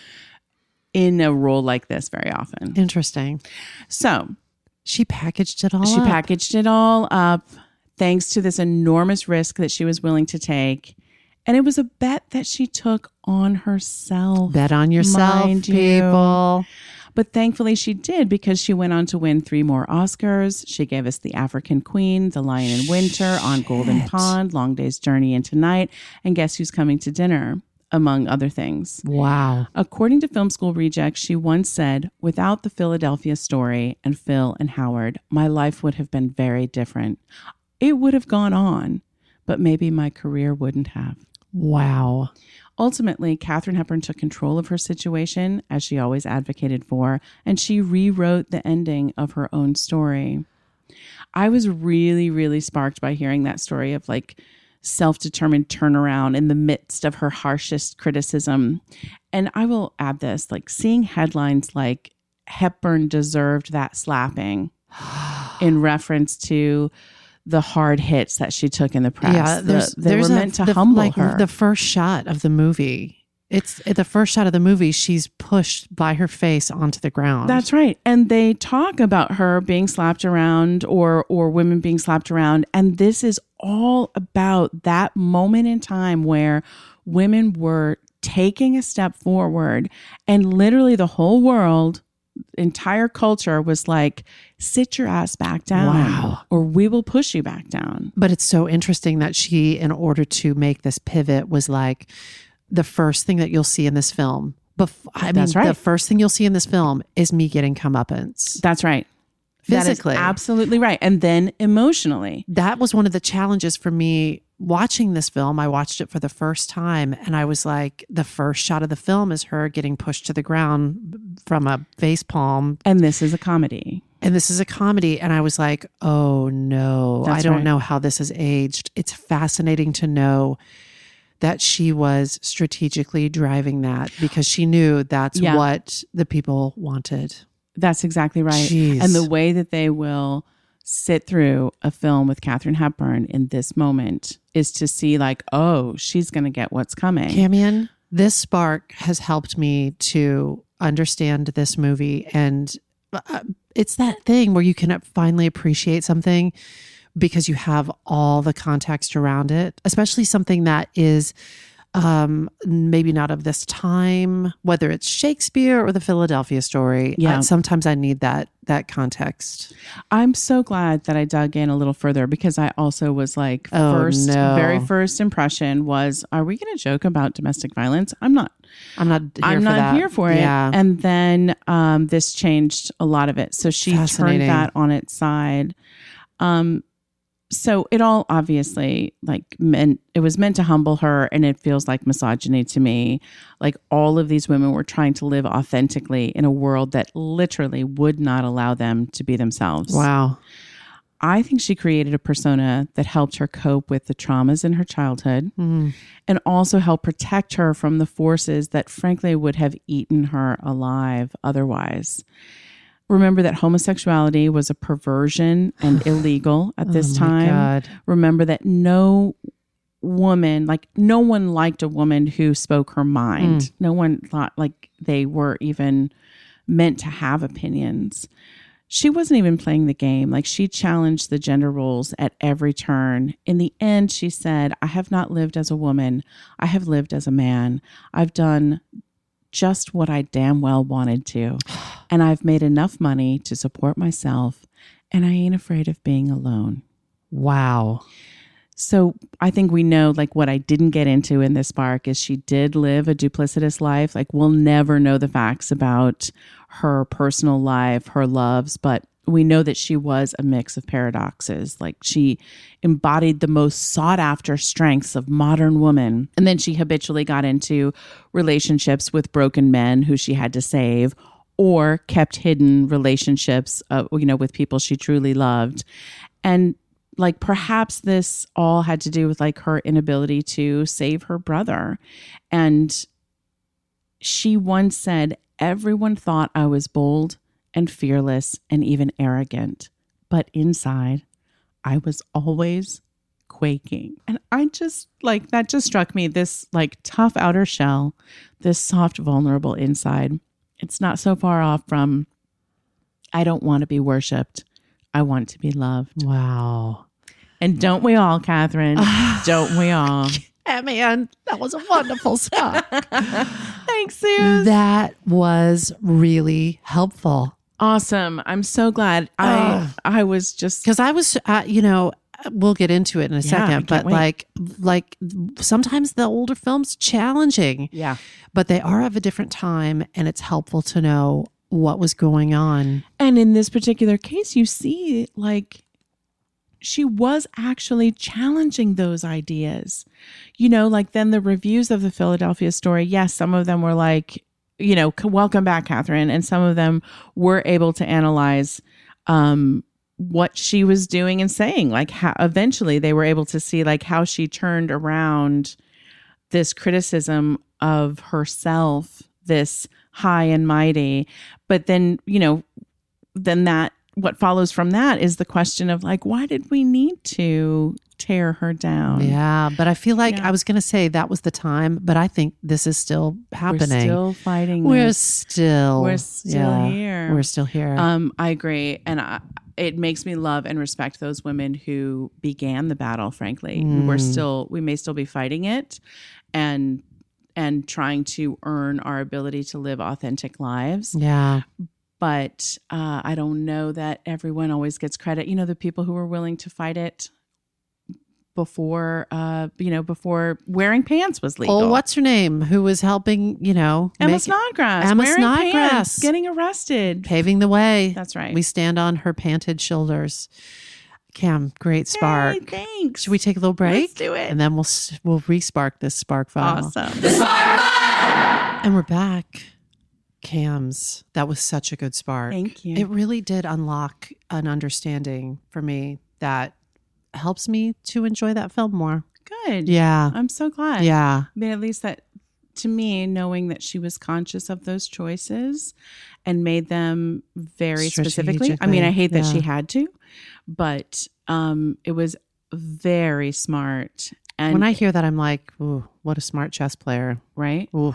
in a role like this very often. Interesting. So she packaged it all up. She packaged it all up thanks to this enormous risk that she was willing to take. And it was a bet that she took on herself. Bet on yourself, people. But thankfully she did, because she went on to win 3 more Oscars. She gave us The African Queen, The Lion in Winter, On Golden Pond, Long Day's Journey into Night, and Guess Who's Coming to Dinner, among other things. Wow. According to Film School Rejects, she once said, without the Philadelphia Story and Phil and Howard, my life would have been very different. It would have gone on, but maybe my career wouldn't have. Wow. Ultimately, Katharine Hepburn took control of her situation, as she always advocated for, and she rewrote the ending of her own story. I was really, really sparked by hearing that story of self-determined turnaround in the midst of her harshest criticism. And I will add this, seeing headlines like Hepburn deserved that slapping in reference to the hard hits that she took in the press. Yeah, they were meant to humble her. The first shot of the movie It's the first shot of the movie. She's pushed by her face onto the ground. That's right. And they talk about her being slapped around or women being slapped around. And this is all about that moment in time where women were taking a step forward and literally the whole world, entire culture was like, sit your ass back down. Wow. Or we will push you back down. But it's so interesting that she, in order to make this pivot, was like, the first thing that you'll see in this film, That's right. the first thing you'll see in this film is me getting comeuppance. That's right. Physically. That is absolutely right. And then emotionally. That was one of the challenges for me watching this film. I watched it for the first time and I was like, the first shot of the film is her getting pushed to the ground from a face palm. And this is a comedy. And this is a comedy. And I was like, oh no, That's I don't right. know how this has aged. It's fascinating to know that she was strategically driving that because she knew that's what the people wanted. That's exactly right. Jeez. And the way that they will sit through a film with Katharine Hepburn in this moment is to see like, oh, she's going to get what's coming. Camion, this spark has helped me to understand this movie. And it's that thing where you can finally appreciate something because you have all the context around it, especially something that is maybe not of this time, whether it's Shakespeare or the Philadelphia Story. Yeah. Sometimes I need that context. I'm so glad that I dug in a little further because I also was like, very first impression was, are we going to joke about domestic violence? I'm not here for it. Yeah. And then this changed a lot of it. So she turned that on its side. So it all obviously it was meant to humble her, and it feels like misogyny to me. Like all of these women were trying to live authentically in a world that literally would not allow them to be themselves. Wow. I think she created a persona that helped her cope with the traumas in her childhood and also helped protect her from the forces that frankly would have eaten her alive otherwise. Remember that homosexuality was a perversion and illegal at this time. God. Remember that no one liked a woman who spoke her mind. No one thought like they were even meant to have opinions. She wasn't even playing the game. Like she challenged the gender roles at every turn. In the end, she said, I have not lived as a woman. I have lived as a man. I've done just what I damn well wanted to. And I've made enough money to support myself. And I ain't afraid of being alone. Wow. So I think we know like what I didn't get into in this spark is she did live a duplicitous life. Like we'll never know the facts about her personal life, her loves, but we know that she was a mix of paradoxes. Like she embodied the most sought after strengths of modern woman. And then she habitually got into relationships with broken men who she had to save, or kept hidden relationships, with people she truly loved. And like perhaps this all had to do with like her inability to save her brother. And she once said, everyone thought I was bold and fearless and even arrogant, but inside I was always quaking. And I just like, that just struck me, this like tough outer shell, this soft, vulnerable inside. It's not so far off from, I don't want to be worshiped. I want to be loved. Wow. And don't we all, Katharine? Don't we all? Man, that was a wonderful stuff. Thanks, Suze. That was really helpful. Awesome. I'm so glad. I was just... Because I was, we'll get into it in a second, but like sometimes the older films challenging. Yeah. But they are of a different time and it's helpful to know what was going on. And in this particular case, you see like she was actually challenging those ideas. Like then the reviews of the Philadelphia Story, yes, some of them were like, welcome back, Katharine. And some of them were able to analyze what she was doing and saying, like how eventually they were able to see like how she turned around this criticism of herself, this high and mighty. But then, then that what follows from that is the question of like, why did we need to tear her down. Yeah, but I feel like Yeah. I was going to say that was the time, but I think this is still happening. We're still fighting. We're this. still We're here. We're still here. I agree, and it makes me love and respect those women who began the battle. Frankly, we may still be fighting it, and trying to earn our ability to live authentic lives. Yeah. But I don't know that everyone always gets credit. You know, the people who were willing to fight it before wearing pants was legal. Oh, what's her name? Who was helping, Emma Snodgrass. Emma wearing Snodgrass. pants, getting arrested. paving the way. That's right. We stand on her panted shoulders. Cam, great spark. Hey, thanks. Should we take a little break? Let's do it. And then we'll re-spark this spark file. Awesome. And we're back. Cams, that was such a good spark. Thank you. It really did unlock an understanding for me that helps me to enjoy that film more. Good. Yeah. I'm so glad. Yeah. I mean, at least that, to me, knowing that she was conscious of those choices and made them very specifically. I mean, I hate that she had to, but it was very smart. And when I hear that, I'm like, ooh, what a smart chess player. Right? Oof.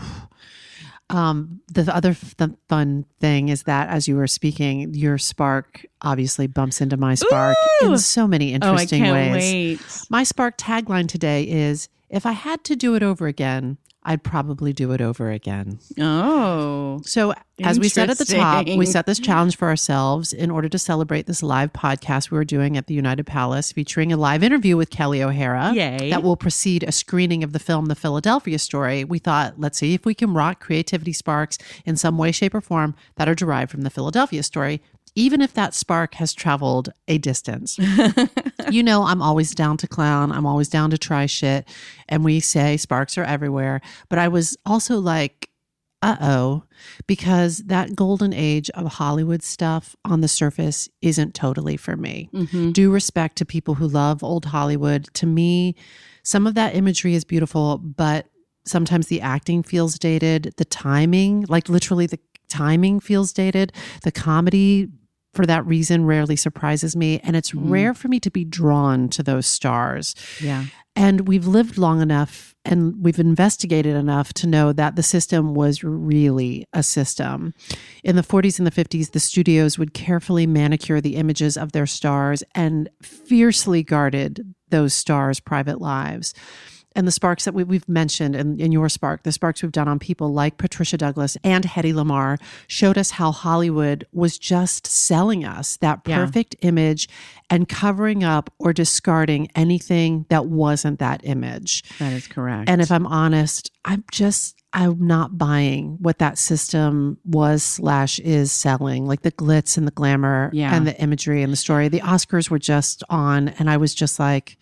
The other fun thing is that as you were speaking, your spark obviously bumps into my spark in so many interesting I can't ways. wait. My spark tagline today is, if I had to do it over again, I'd probably do it over again. Oh. So as we said at the top, Interesting. we set this challenge for ourselves in order to celebrate this live podcast we were doing at the United Palace, featuring a live interview with Kelly O'Hara. Yay. That will precede a screening of the film The Philadelphia Story. We thought, let's see if we can rock creativity sparks in some way, shape, or form that are derived from The Philadelphia Story, even if that spark has traveled a distance. I'm always down to clown. I'm always down to try shit. And we say sparks are everywhere. But I was also like, because that golden age of Hollywood stuff on the surface isn't totally for me. Mm-hmm. Due respect to people who love old Hollywood. To me, some of that imagery is beautiful, but sometimes the acting feels dated. The timing, like literally the timing feels dated. The comedy, for that reason, rarely surprises me. And it's rare for me to be drawn to those stars. Yeah. And we've lived long enough and we've investigated enough to know that the system was really a system. In the 40s and the 50s, the studios would carefully manicure the images of their stars and fiercely guarded those stars' private lives. And the sparks that we've mentioned in your spark, the sparks we've done on people like Patricia Douglas and Hedy Lamarr showed us how Hollywood was just selling us that perfect image and covering up or discarding anything that wasn't that image. That is correct. And if I'm honest, I'm not buying what that system was/is selling, like the glitz and the glamour and the imagery and the story. The Oscars were just on, and I was just like,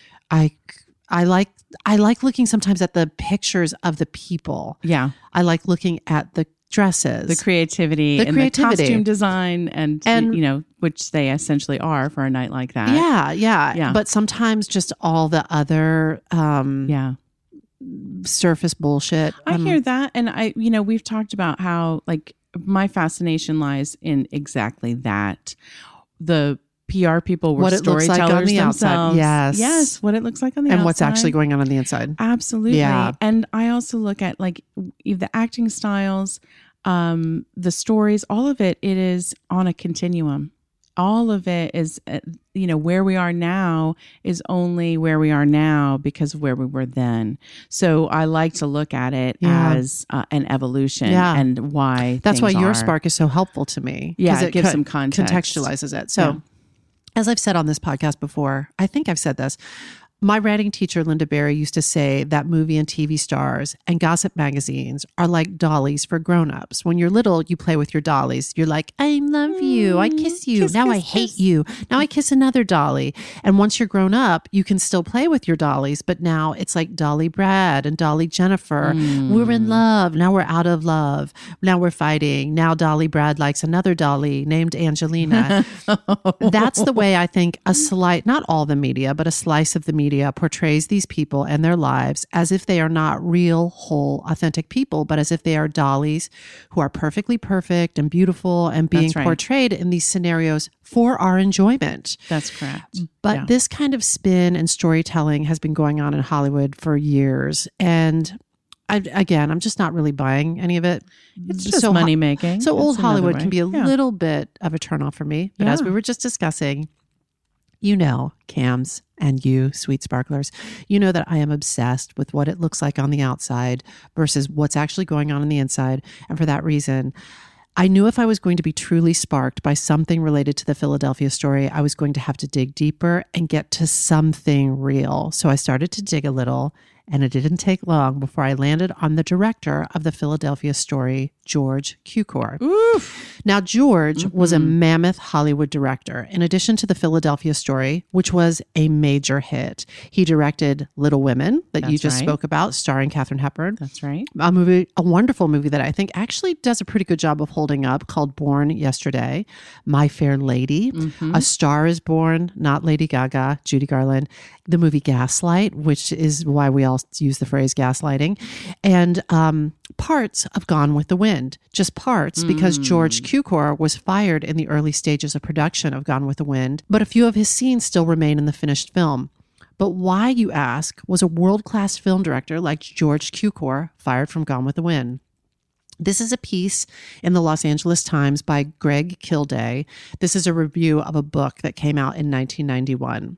I like looking sometimes at the pictures of the people. Yeah. I like looking at the dresses. The creativity and the costume design and which they essentially are for a night like that. Yeah. But sometimes just all the other surface bullshit. I hear that. And we've talked about how like my fascination lies in exactly that. The PR people were storytellers like on the themselves. Outside. Yes, what it looks like on the outside. And what's actually going on the inside. Absolutely. Yeah. And I also look at like the acting styles, the stories, all of it is on a continuum. All of it is, where we are now is only where we are now because of where we were then. So I like to look at it as an evolution and why. That's why your spark is so helpful to me. Yeah, it gives some context. Contextualizes it. So as I've said on this podcast before, I think I've said this, my writing teacher, Linda Berry, used to say that movie and TV stars and gossip magazines are like dollies for grown-ups. When you're little, you play with your dollies. You're like, I love you. I kiss you. Now I hate you. Now I kiss another dolly. And once you're grown up, you can still play with your dollies. But now it's like Dolly Brad and Dolly Jennifer. We're in love. Now we're out of love. Now we're fighting. Now Dolly Brad likes another dolly named Angelina. That's the way I think not all the media, but a slice of the media media portrays these people and their lives as if they are not real, whole, authentic people, but as if they are dollies who are perfectly perfect and beautiful and being That's right. portrayed in these scenarios for our enjoyment. That's correct. But Yeah. this kind of spin and storytelling has been going on in Hollywood for years. And I'm just not really buying any of it. It's just money making. So That's old another Hollywood way. can be a Yeah. little bit of a turnoff for me. But as Yeah. we were just discussing, you know, Cams and you, sweet sparklers, you know that I am obsessed with what it looks like on the outside versus what's actually going on the inside. And for that reason, I knew if I was going to be truly sparked by something related to the Philadelphia story, I was going to have to dig deeper and get to something real. So I started to dig a little, and it didn't take long before I landed on the director of the Philadelphia story, George Cukor. Now, George was a mammoth Hollywood director. In addition to the Philadelphia story, which was a major hit, he directed Little Women that you That's just right. spoke about, starring Katharine Hepburn. That's right. A wonderful movie that I think actually does a pretty good job of holding up, called Born Yesterday. My Fair Lady, A Star is Born, not Lady Gaga, Judy Garland. The movie Gaslight, which is why we all use the phrase gaslighting, and parts of Gone with the Wind, just parts, because George Cukor was fired in the early stages of production of Gone with the Wind, but a few of his scenes still remain in the finished film. But why, you ask, was a world-class film director like George Cukor fired from Gone with the Wind? This is a piece in the Los Angeles Times by Greg Kilday. This is a review of a book that came out in 1991.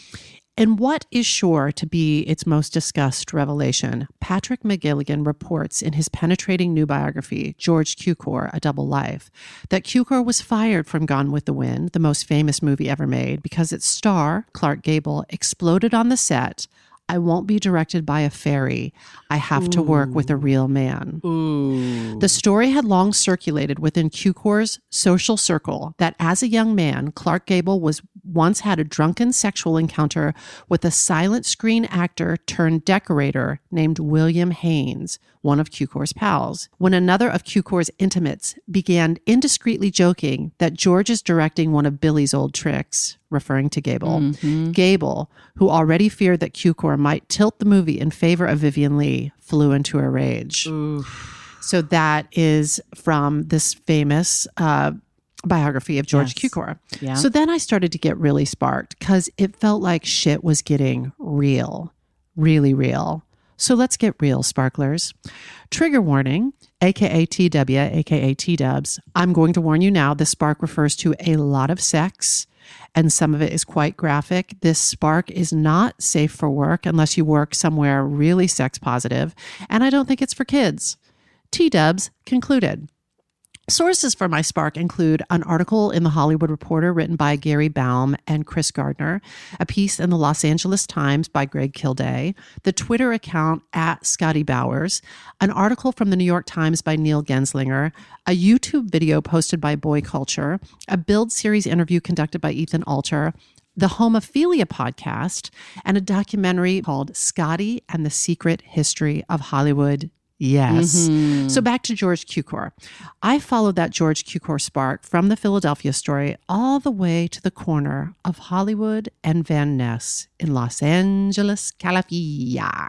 In what is sure to be its most discussed revelation, Patrick McGilligan reports in his penetrating new biography, George Cukor, A Double Life, that Cukor was fired from Gone with the Wind, the most famous movie ever made, because its star, Clark Gable, exploded on the set. I won't be directed by a fairy. I have to work with a real man. The story had long circulated within Cukor's social circle that as a young man, Clark Gable once had a drunken sexual encounter with a silent screen actor turned decorator named William Haynes, one of Cukor's pals, when another of Cukor's intimates began indiscreetly joking that George is directing one of Billy's old tricks, referring to Gable. Gable, who already feared that Cukor might tilt the movie in favor of Vivien Leigh, flew into a rage. So that is from this famous biography of George Yes. Cukor. Yeah. So then I started to get really sparked because it felt like shit was getting real, really real. So let's get real, sparklers. Trigger warning, aka TW, aka T-dubs. I'm going to warn you now, this spark refers to a lot of sex, and some of it is quite graphic. This spark is not safe for work unless you work somewhere really sex positive, and I don't think it's for kids. T-dubs concluded. Sources for my spark include an article in The Hollywood Reporter written by Gary Baum and Chris Gardner, a piece in the Los Angeles Times by Greg Kilday, the Twitter account @ScottyBowers, an article from the New York Times by Neil Genslinger, a YouTube video posted by Boy Culture, a Build series interview conducted by Ethan Alter, the Homophilia podcast, and a documentary called Scotty and the Secret History of Hollywood. Yes. So back to George Cukor. I followed that George Cukor spark from the Philadelphia story all the way to the corner of Hollywood and Van Ness in Los Angeles, California.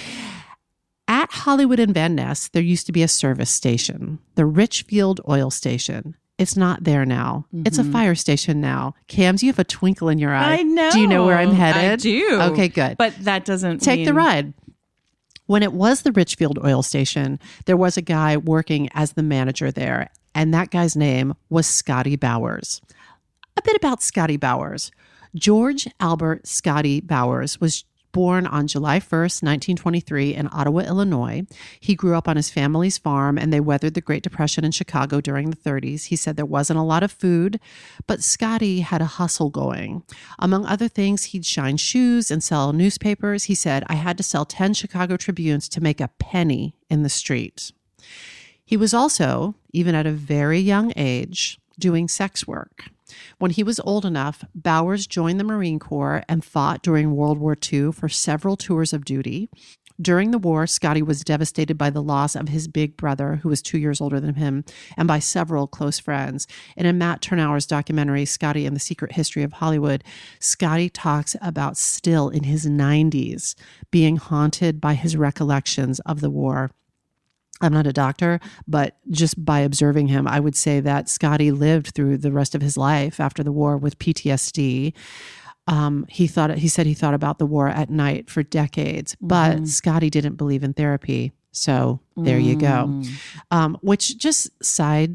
At Hollywood and Van Ness, there used to be a service station, the Richfield Oil Station. It's not there now. It's a fire station now. Cams, you have a twinkle in your eye. I know. Do you know where I'm headed? I do. Okay, good. But that doesn't Take the mean- ride. When it was the Richfield Oil Station, there was a guy working as the manager there, and that guy's name was Scotty Bowers. A bit about Scotty Bowers. George Albert Scotty Bowers was born on July 1st, 1923 in Ottawa, Illinois. He grew up on his family's farm and they weathered the Great Depression in Chicago during the 30s. He said there wasn't a lot of food, but Scotty had a hustle going. Among other things, he'd shine shoes and sell newspapers. He said, I had to sell 10 Chicago Tribunes to make a penny in the street. He was also, even at a very young age, doing sex work. When he was old enough, Bowers joined the Marine Corps and fought during World War II for several tours of duty. During the war, Scotty was devastated by the loss of his big brother, who was 2 years older than him, and by several close friends. And in Matt Tyrnauer's documentary, Scotty and the Secret History of Hollywood, Scotty talks about still in his 90s being haunted by his recollections of the war. I'm not a doctor, but just by observing him, I would say that Scotty lived through the rest of his life after the war with PTSD. He said he thought about the war at night for decades, but Scotty didn't believe in therapy. So there you go. Which just side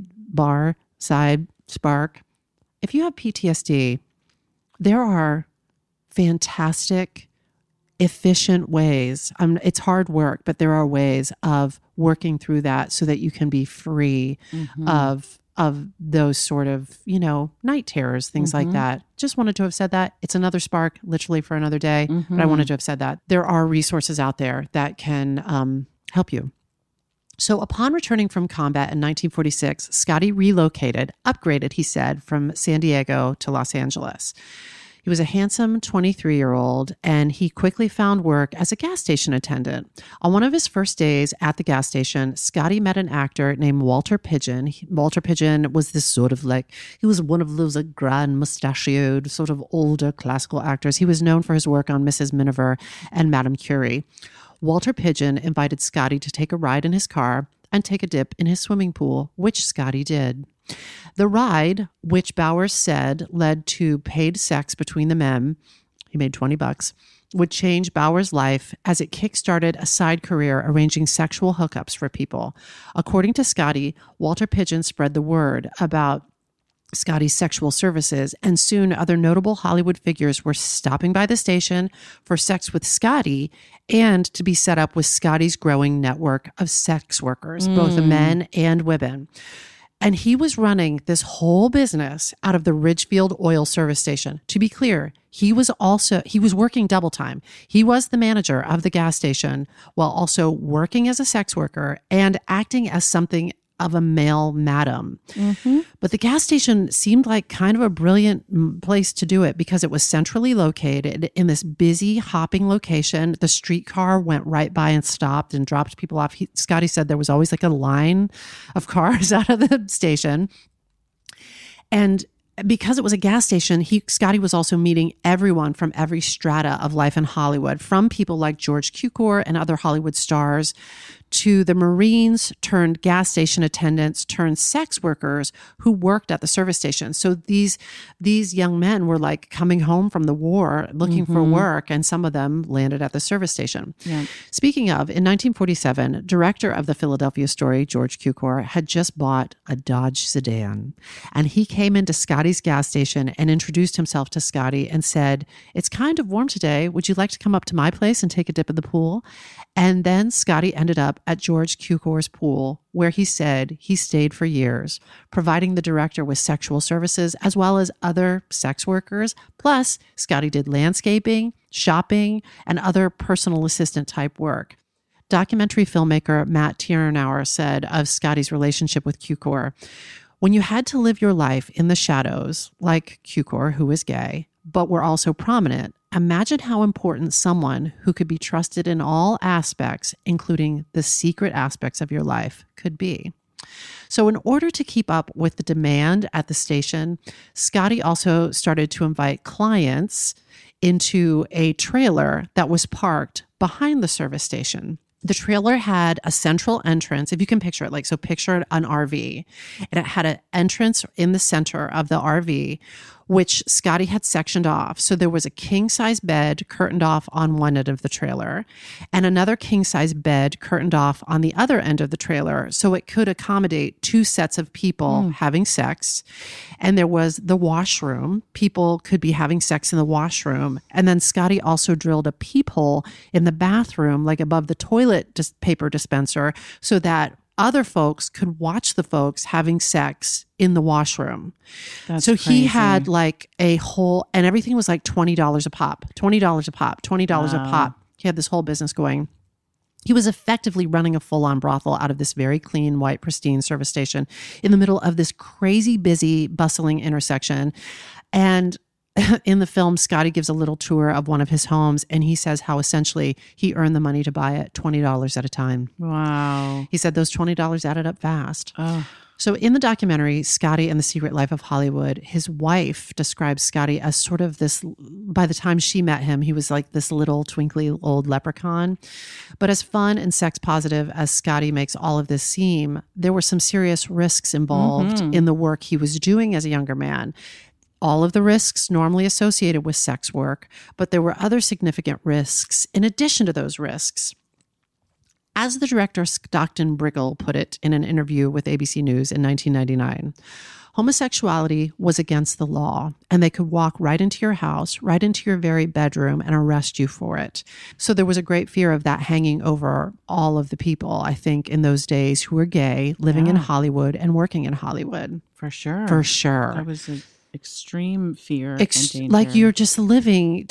spark. If you have PTSD, there are fantastic, efficient ways. It's hard work, but there are ways of working through that so that you can be free of those sort of, night terrors, things like that. Just wanted to have said that. It's another spark, literally for another day, but I wanted to have said that. There are resources out there that can help you. So upon returning from combat in 1946, Scotty relocated, upgraded, he said, from San Diego to Los Angeles. He was a handsome 23-year-old, and he quickly found work as a gas station attendant. On one of his first days at the gas station, Scotty met an actor named Walter Pidgeon. Walter Pidgeon was this sort of he was one of those grand mustachioed, sort of older classical actors. He was known for his work on Mrs. Miniver and Madame Curie. Walter Pidgeon invited Scotty to take a ride in his car and take a dip in his swimming pool, which Scotty did. The ride, which Bowers said led to paid sex between the men, he made $20, would change Bowers' life as it kickstarted a side career arranging sexual hookups for people. According to Scotty, Walter Pidgeon spread the word about Scotty's sexual services, and soon other notable Hollywood figures were stopping by the station for sex with Scotty and to be set up with Scotty's growing network of sex workers, both men and women. And he was running this whole business out of the Ridgefield Oil Service Station. To be clear, he was working double time. He was the manager of the gas station while also working as a sex worker and acting as something of a male madam. But the gas station seemed like kind of a brilliant place to do it because it was centrally located in this busy hopping location. The streetcar went right by and stopped and dropped people off. Scotty said there was always a line of cars out of the station. And because it was a gas station, Scotty was also meeting everyone from every strata of life in Hollywood, from people like George Cukor and other Hollywood stars to the Marines turned gas station attendants turned sex workers who worked at the service station. So these young men were coming home from the war looking for work, and some of them landed at the service station. Yeah. Speaking of, in 1947, director of the Philadelphia Story, George Cukor, had just bought a Dodge sedan. And he came into Scotty's gas station and introduced himself to Scotty and said, "It's kind of warm today. Would you like to come up to my place and take a dip in the pool?" And then Scotty ended up at George Cukor's pool, where he said he stayed for years, providing the director with sexual services as well as other sex workers. Plus, Scotty did landscaping, shopping, and other personal assistant type work. Documentary filmmaker Matt Tyrnauer said of Scotty's relationship with Cukor, "When you had to live your life in the shadows, like Cukor, who is gay, but were also prominent, imagine how important someone who could be trusted in all aspects, including the secret aspects of your life, could be." So in order to keep up with the demand at the station, Scotty also started to invite clients into a trailer that was parked behind the service station. The trailer had a central entrance, if you can picture it, so picture an RV, and it had an entrance in the center of the RV, which Scotty had sectioned off. So there was a king-size bed curtained off on one end of the trailer and another king-size bed curtained off on the other end of the trailer, so it could accommodate two sets of people having sex. And there was the washroom. People could be having sex in the washroom. And then Scotty also drilled a peephole in the bathroom, above the toilet paper dispenser, so that other folks could watch the folks having sex in the washroom. That's so crazy. He had a whole, and everything was $20 a pop, $20 a pop, $20 a pop. He had this whole business going. He was effectively running a full-on brothel out of this very clean, white, pristine service station in the middle of this crazy, busy, bustling intersection. And in the film, Scotty gives a little tour of one of his homes, and he says how essentially he earned the money to buy it $20 at a time. Wow. He said those $20 added up fast. Oh. So in the documentary, Scotty and the Secret Life of Hollywood, his wife describes Scotty as sort of this, by the time she met him, he was like this little twinkly old leprechaun. But as fun and sex positive as Scotty makes all of this seem, there were some serious risks involved in the work he was doing as a younger man. All of the risks normally associated with sex work, but there were other significant risks in addition to those risks. As the director Stockton Briggle put it in an interview with ABC News in 1999, homosexuality was against the law, and they could walk right into your house, right into your very bedroom, and arrest you for it. So there was a great fear of that hanging over all of the people, I think, in those days who were gay, living in Hollywood and working in Hollywood. For sure. For sure. That was an extreme fear and danger. Like you're just living,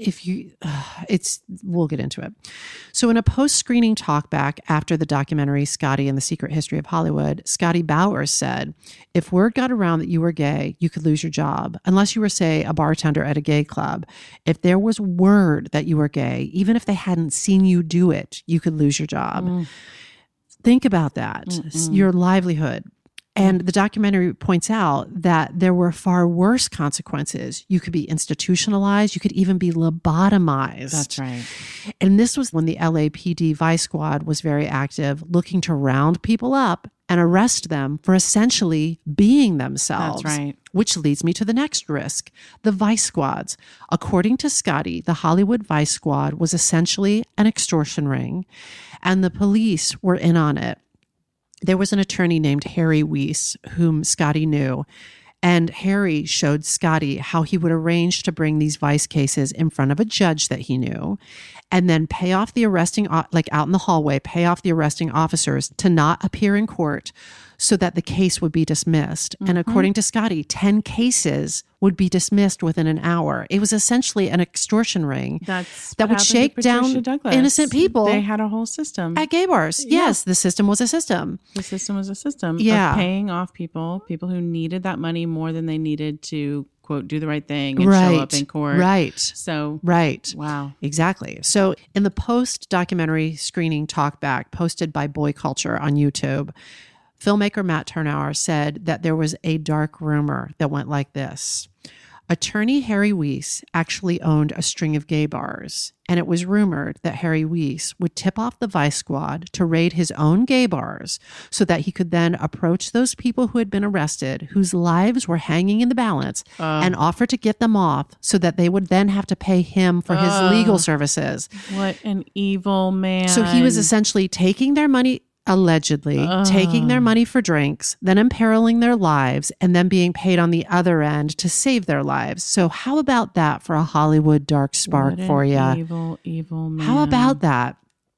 we'll get into it. So in a post-screening talkback after the documentary Scotty and the Secret History of Hollywood, Scotty Bowers said, if word got around that you were gay, you could lose your job, unless you were, say, a bartender at a gay club. If there was word that you were gay, even if they hadn't seen you do it, you could lose your job. Think about that. Your livelihood. And the documentary points out that there were far worse consequences. You could be institutionalized. You could even be lobotomized. That's right. And this was when the LAPD Vice Squad was very active, looking to round people up and arrest them for essentially being themselves. That's right. Which leads me to the next risk, the Vice Squads. According to Scotty, the Hollywood Vice Squad was essentially an extortion ring, and the police were in on it. There was an attorney named Harry Weiss, whom Scotty knew, and Harry showed Scotty how he would arrange to bring these vice cases in front of a judge that he knew, and then pay off the arresting, like out in the hallway, pay off the arresting officers to not appear in court so that the case would be dismissed. And according to Scotty, 10 cases would be dismissed within an hour. It was essentially an extortion ring that would shake down innocent people. They had a whole system. At gay bars. Yeah. Yes, the system was a system. The system was a system of paying off people who needed that money more than they needed to, quote, do the right thing and show up in court. Right. So, wow. Exactly. So in the post-documentary screening talkback posted by Boy Culture on YouTube, filmmaker Matt Turnauer said that there was a dark rumor that went like this. Attorney Harry Weiss actually owned a string of gay bars, and it was rumored that Harry Weiss would tip off the Vice Squad to raid his own gay bars so that he could then approach those people who had been arrested, whose lives were hanging in the balance, and offer to get them off so that they would then have to pay him for his legal services. What an evil man. So he was essentially taking their money, allegedly taking their money for drinks, then imperiling their lives, and then being paid on the other end to save their lives. So how about that for a Hollywood dark spark for you? Evil man. How about that?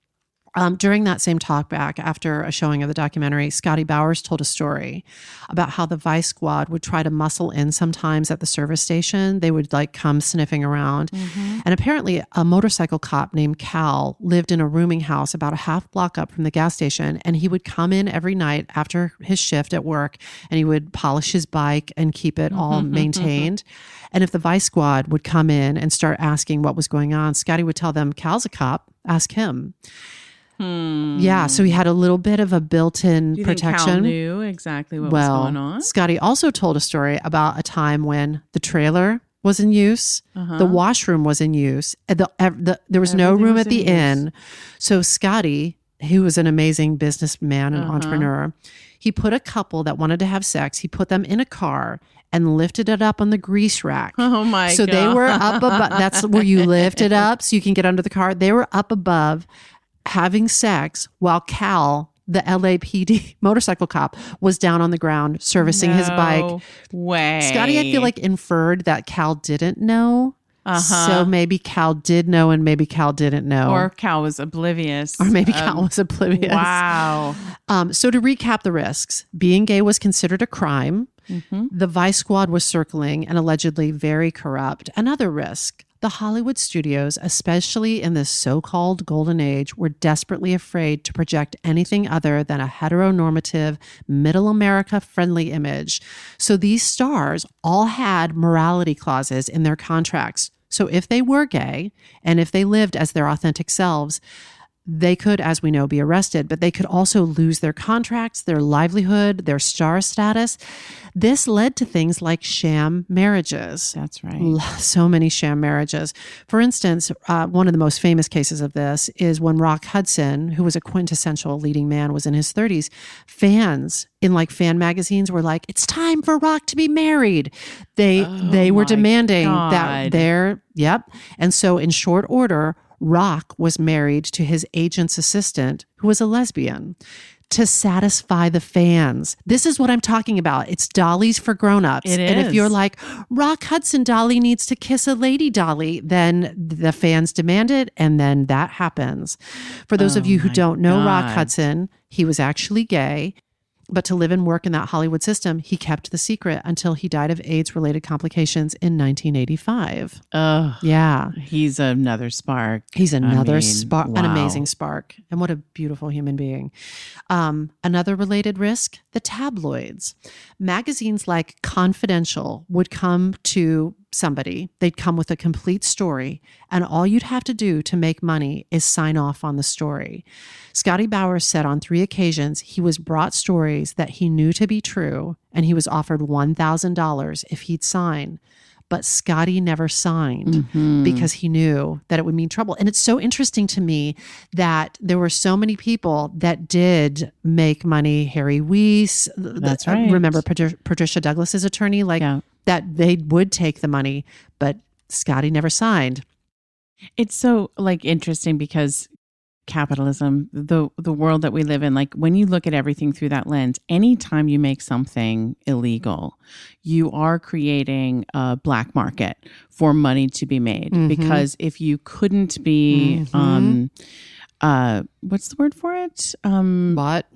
During that same talkback, after a showing of the documentary, Scotty Bowers told a story about how the Vice Squad would try to muscle in sometimes at the service station. They would like come sniffing around. And apparently a motorcycle cop named Cal lived in a rooming house about a half block up from the gas station. And he would come in every night after his shift at work, and he would polish his bike and keep it all maintained. And if the Vice Squad would come in and start asking what was going on, Scotty would tell them, Cal's a cop, ask him. Yeah, so he had a little bit of a built-in protection. Cal knew exactly what was going on? Scotty also told a story about a time when the trailer was in use, the washroom was in use, there was no room at the inn. So Scotty, who was an amazing businessman and entrepreneur, he put a couple that wanted to have sex, he put them in a car and lifted it up on the grease rack. Oh my God. So they were up above, that's where you lift it up so you can get under the car. They were up above having sex while Cal, the LAPD motorcycle cop, was down on the ground servicing his bike. Way. Scotty, I feel like inferred that Cal didn't know. So maybe Cal did know and maybe Cal didn't know. Or Cal was oblivious. Or maybe Cal was oblivious. Wow. So to recap the risks, being gay was considered a crime. The Vice Squad was circling and allegedly very corrupt. Another risk, The Hollywood studios, especially in this so-called golden age, were desperately afraid to project anything other than a heteronormative, middle America-friendly image. So these stars all had morality clauses in their contracts. So if they were gay and if they lived as their authentic selves, they could, as we know, be arrested, but they could also lose their contracts, their livelihood, their star status. This led to things like sham marriages. That's right. So many sham marriages. For instance, one of the most famous cases of this is when Rock Hudson, who was a quintessential leading man, was in his 30s. Fans in like fan magazines were like, "It's time for Rock to be married." They were demanding that Yep. And so in short order, Rock was married to his agent's assistant, who was a lesbian, to satisfy the fans. This is what I'm talking about. It's dollies for grown-ups. It and is. if you're like, Rock Hudson dolly needs to kiss a lady dolly, then the fans demand it, and then that happens. For those of you who don't know Rock Hudson, he was actually gay. But to live and work in that Hollywood system, he kept the secret until he died of AIDS-related complications in 1985. Oh, Yeah. he's another spark. He's another I mean, spark, an wow. amazing spark. And what a beautiful human being. Another related risk, the tabloids. Magazines like Confidential would come to somebody. They'd come with a complete story, and all you'd have to do to make money is sign off on the story. Scotty Bowers said on 3 occasions he was brought stories that he knew to be true, and he was offered $1,000 if he'd sign. But Scotty never signed because he knew that it would mean trouble. And it's so interesting to me that there were so many people that did make money. Harry Weiss, That's right. Remember Patricia Douglas's attorney, that they would take the money, but Scotty never signed. It's so like interesting because capitalism, the world that we live in, like when you look at everything through that lens, anytime you make something illegal, you are creating a black market for money to be made. Because if you couldn't be, what's the word for it? Bought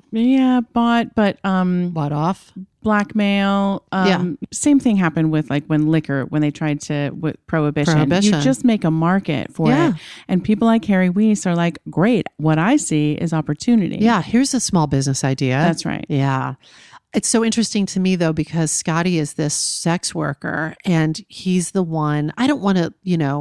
off. Blackmail. Same thing happened with like when they tried to with prohibition. You just make a market for it. And people like Harry Weiss are like, great. What I see is opportunity. Yeah. Here's a small business idea. That's right. Yeah. It's so interesting to me though, because Scotty is this sex worker and he's the one, I don't want to,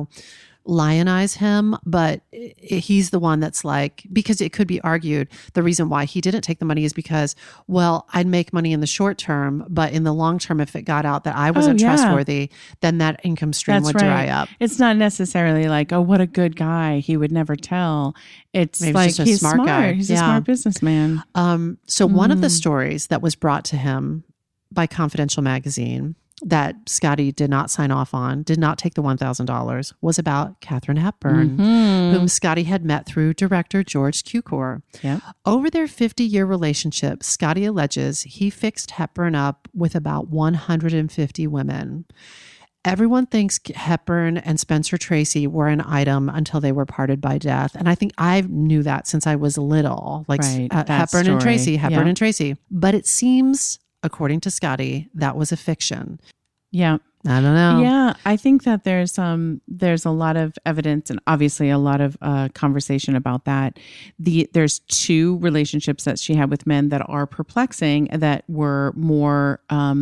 lionize him, but he's the one that's like, because it could be argued the reason why he didn't take the money is because, well, I'd make money in the short term, but in the long term, if it got out that I wasn't trustworthy, then that income stream would dry up. It's not necessarily like, oh, what a good guy. He would never tell. It's maybe like just a he's smart guy. He's a smart businessman. So one of the stories that was brought to him by Confidential magazine that Scotty did not sign off on, did not take the $1,000, was about Katharine Hepburn, whom Scotty had met through director George Cukor. Yep. Over their 50-year relationship, Scotty alleges he fixed Hepburn up with about 150 women. Everyone thinks Hepburn and Spencer Tracy were an item until they were parted by death. And I think I knew that since I was little, like Hepburn and Tracy. But it seems, according to Scotty, that was a fiction. Yeah. I don't know. Yeah, I think that there's a lot of evidence and obviously a lot of conversation about that. There's 2 relationships that she had with men that are perplexing that were more,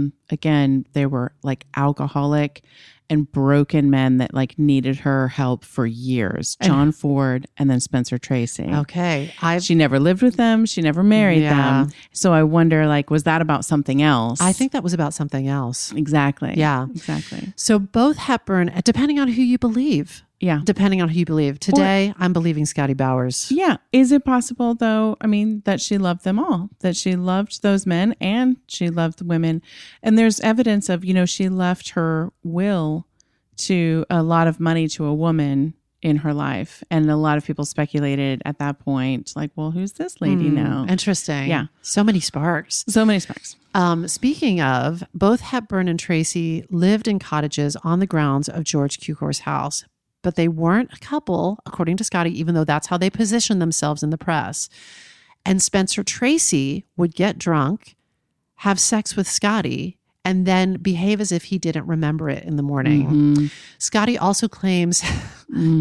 again, they were like alcoholic and broken men that like needed her help for years. John Ford and then Spencer Tracy. Okay. She never lived with them. She never married them. So I wonder, like, was that about something else? I think that was about something else. Exactly. Yeah. Exactly. So both Hepburn, depending on who you believe. Yeah. Depending on who you believe. Today, I'm believing Scotty Bowers. Yeah. Is it possible, though, I mean, that she loved them all, that she loved those men and she loved the women? And there's evidence of, she left her will to a lot of money to a woman in her life. And a lot of people speculated at that point, like, well, who's this lady now? Interesting. Yeah. So many sparks. So many sparks. Speaking of, both Hepburn and Tracy lived in cottages on the grounds of George Cukor's house. But they weren't a couple, according to Scotty, even though that's how they positioned themselves in the press. And Spencer Tracy would get drunk, have sex with Scotty, and then behave as if he didn't remember it in the morning. Scotty also claims he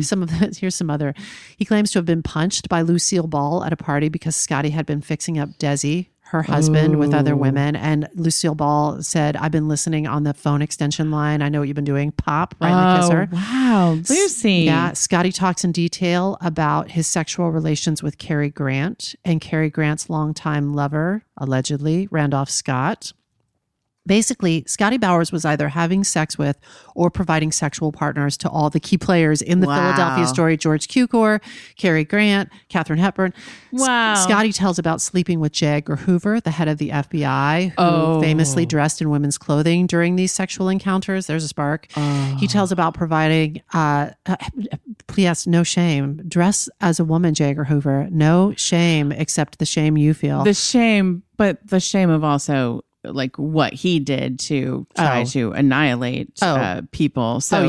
claims to have been punched by Lucille Ball at a party because Scotty had been fixing up Desi, her husband, with other women. And Lucille Ball said, I've been listening on the phone extension line. I know what you've been doing. Pop, right in the kisser. Wow, Lucy. Yeah. Scotty talks in detail about his sexual relations with Cary Grant and Cary Grant's longtime lover, allegedly, Randolph Scott. Basically, Scotty Bowers was either having sex with or providing sexual partners to all the key players in the Philadelphia story: George Cukor, Cary Grant, Katharine Hepburn. Wow. Scotty tells about sleeping with J. Edgar Hoover, the head of the FBI, who famously dressed in women's clothing during these sexual encounters. There's a spark. He tells about providing, yes, no shame. Dress as a woman, J. Edgar Hoover. No shame except the shame you feel. The shame of also like what he did to try to annihilate people. So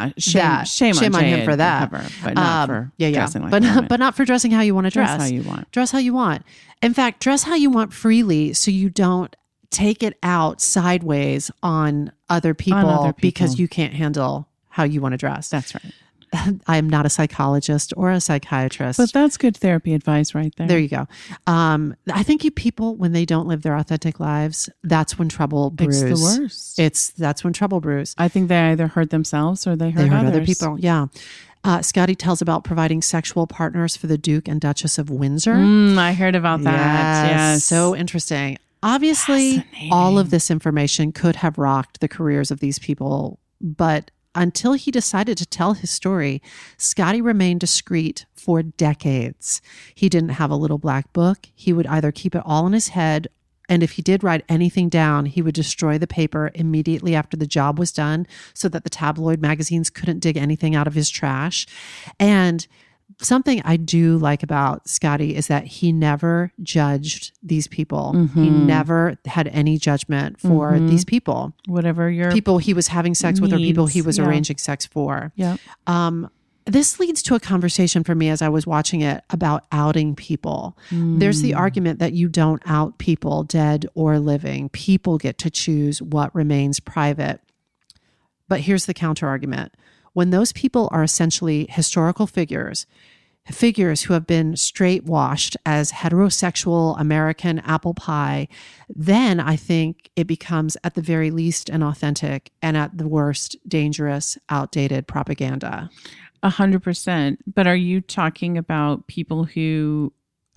shame on him for that. But not for dressing like but not for dressing how you want to dress. Dress how you want. Dress how you want. In fact, dress how you want freely, so you don't take it out sideways on other people because you can't handle how you want to dress. That's right. I am not a psychologist or a psychiatrist. But that's good therapy advice right there. There you go. I think you people, when they don't live their authentic lives, that's when trouble brews. It's the worst. That's when trouble brews. I think they either hurt themselves or they hurt other people. Yeah. Scotty tells about providing sexual partners for the Duke and Duchess of Windsor. I heard about that. Yes. So interesting. Obviously, all of this information could have rocked the careers of these people, but until he decided to tell his story, Scotty remained discreet for decades. He didn't have a little black book. He would either keep it all in his head, and if he did write anything down, he would destroy the paper immediately after the job was done so that the tabloid magazines couldn't dig anything out of his trash. And something I do like about Scotty is that he never judged these people. He never had any judgment for these people. Whatever your people he was having sex with or people he was arranging sex for. Yeah. This leads to a conversation for me as I was watching it about outing people. There's the argument that you don't out people, dead or living. People get to choose what remains private. But here's the counter argument. When those people are essentially historical figures who have been straight washed as heterosexual American apple pie, then I think it becomes at the very least inauthentic and at the worst dangerous, outdated propaganda. 100%. But are you talking about people who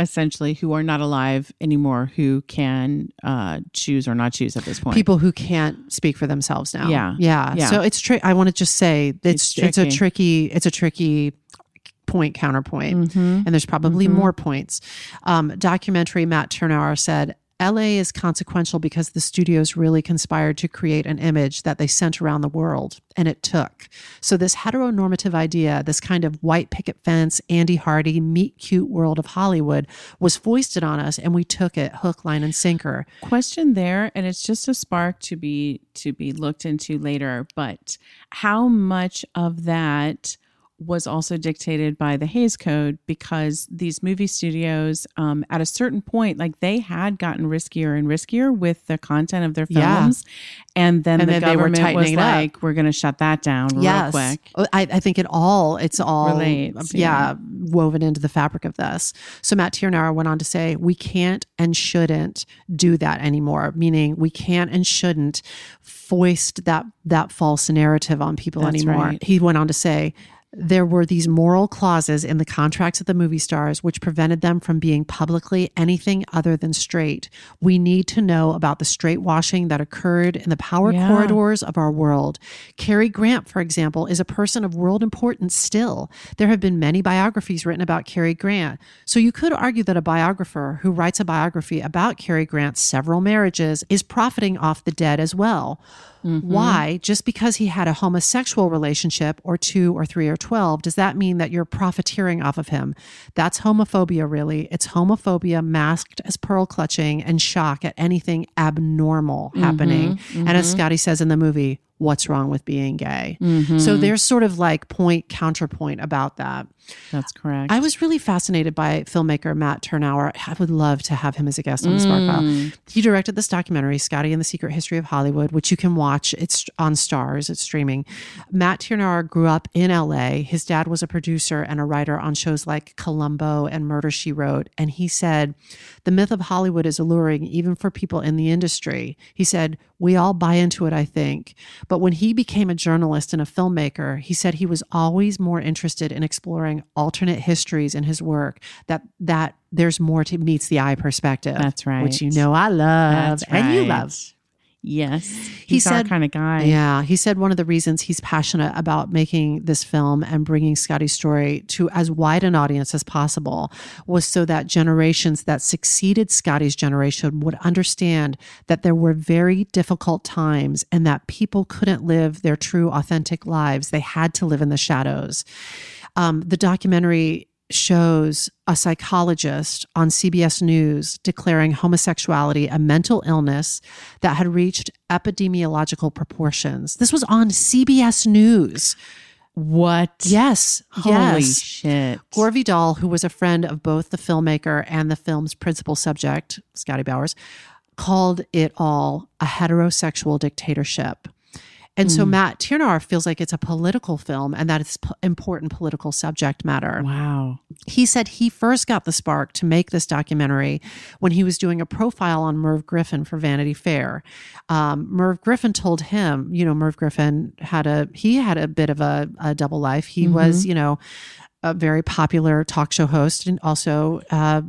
are not alive anymore, who can choose or not choose at this point? People who can't speak for themselves now. Yeah. So it's I want to just say it's a tricky point counterpoint, and there's probably more points. Documentary Matt Tyrnauer said, LA is consequential because the studios really conspired to create an image that they sent around the world, and it took. So this heteronormative idea, this kind of white picket fence, Andy Hardy, meet cute world of Hollywood was foisted on us, and we took it hook, line, and sinker. Question there, and it's just a spark to be looked into later, but how much of that was also dictated by the Hays Code, because these movie studios, at a certain point, like they had gotten riskier and riskier with the content of their films. And then the government was like, we're going to shut that down real quick. I think it's all relates, woven into the fabric of this. So Matt Tyrnauer went on to say, we can't and shouldn't do that anymore, meaning we can't and shouldn't foist that false narrative on people anymore. Right. He went on to say, there were these moral clauses in the contracts of the movie stars which prevented them from being publicly anything other than straight. We need to know about the straight washing that occurred in the power corridors of our world. Cary Grant, for example, is a person of world importance still. There have been many biographies written about Cary Grant. So you could argue that a biographer who writes a biography about Cary Grant's several marriages is profiting off the dead as well. Why? Just because he had a homosexual relationship or 2 or 3 or 12, does that mean that you're profiteering off of him? That's homophobia, really. It's homophobia masked as pearl clutching and shock at anything abnormal happening. And as Scotty says in the movie, what's wrong with being gay. Mm-hmm. So there's sort of like point counterpoint about that. That's correct. I was really fascinated by filmmaker Matt Tyrnauer. I would love to have him as a guest on the Spark File. He directed this documentary, Scotty and the Secret History of Hollywood, which you can watch. It's on Stars. It's streaming. Matt Tyrnauer grew up in LA. His dad was a producer and a writer on shows like Columbo and Murder, She Wrote. And he said, the myth of Hollywood is alluring even for people in the industry. He said, we all buy into it, I think. But when he became a journalist and a filmmaker, he said he was always more interested in exploring alternate histories in his work, that there's more to meets the eye perspective. That's right. Which you know I love. That's And you right. love. Yes. He He's our said- kind of guy. Yeah. He said one of the reasons he's passionate about making this film and bringing Scotty's story to as wide an audience as possible was so that generations that succeeded Scotty's generation would understand that there were very difficult times and that people couldn't live their true, authentic lives. They had to live in the shadows. The documentary shows a psychologist on CBS News declaring homosexuality a mental illness that had reached epidemiological proportions. This was on CBS News. What? Yes. Holy yes. shit. Gore Vidal, who was a friend of both the filmmaker and the film's principal subject, Scotty Bowers, called it all a heterosexual dictatorship. And so Matt Tyrnauer feels like it's a political film and that it's important political subject matter. Wow. He said he first got the spark to make this documentary when he was doing a profile on Merv Griffin for Vanity Fair. Merv Griffin told him, Merv Griffin had a bit of a double life. He was, a very popular talk show host and also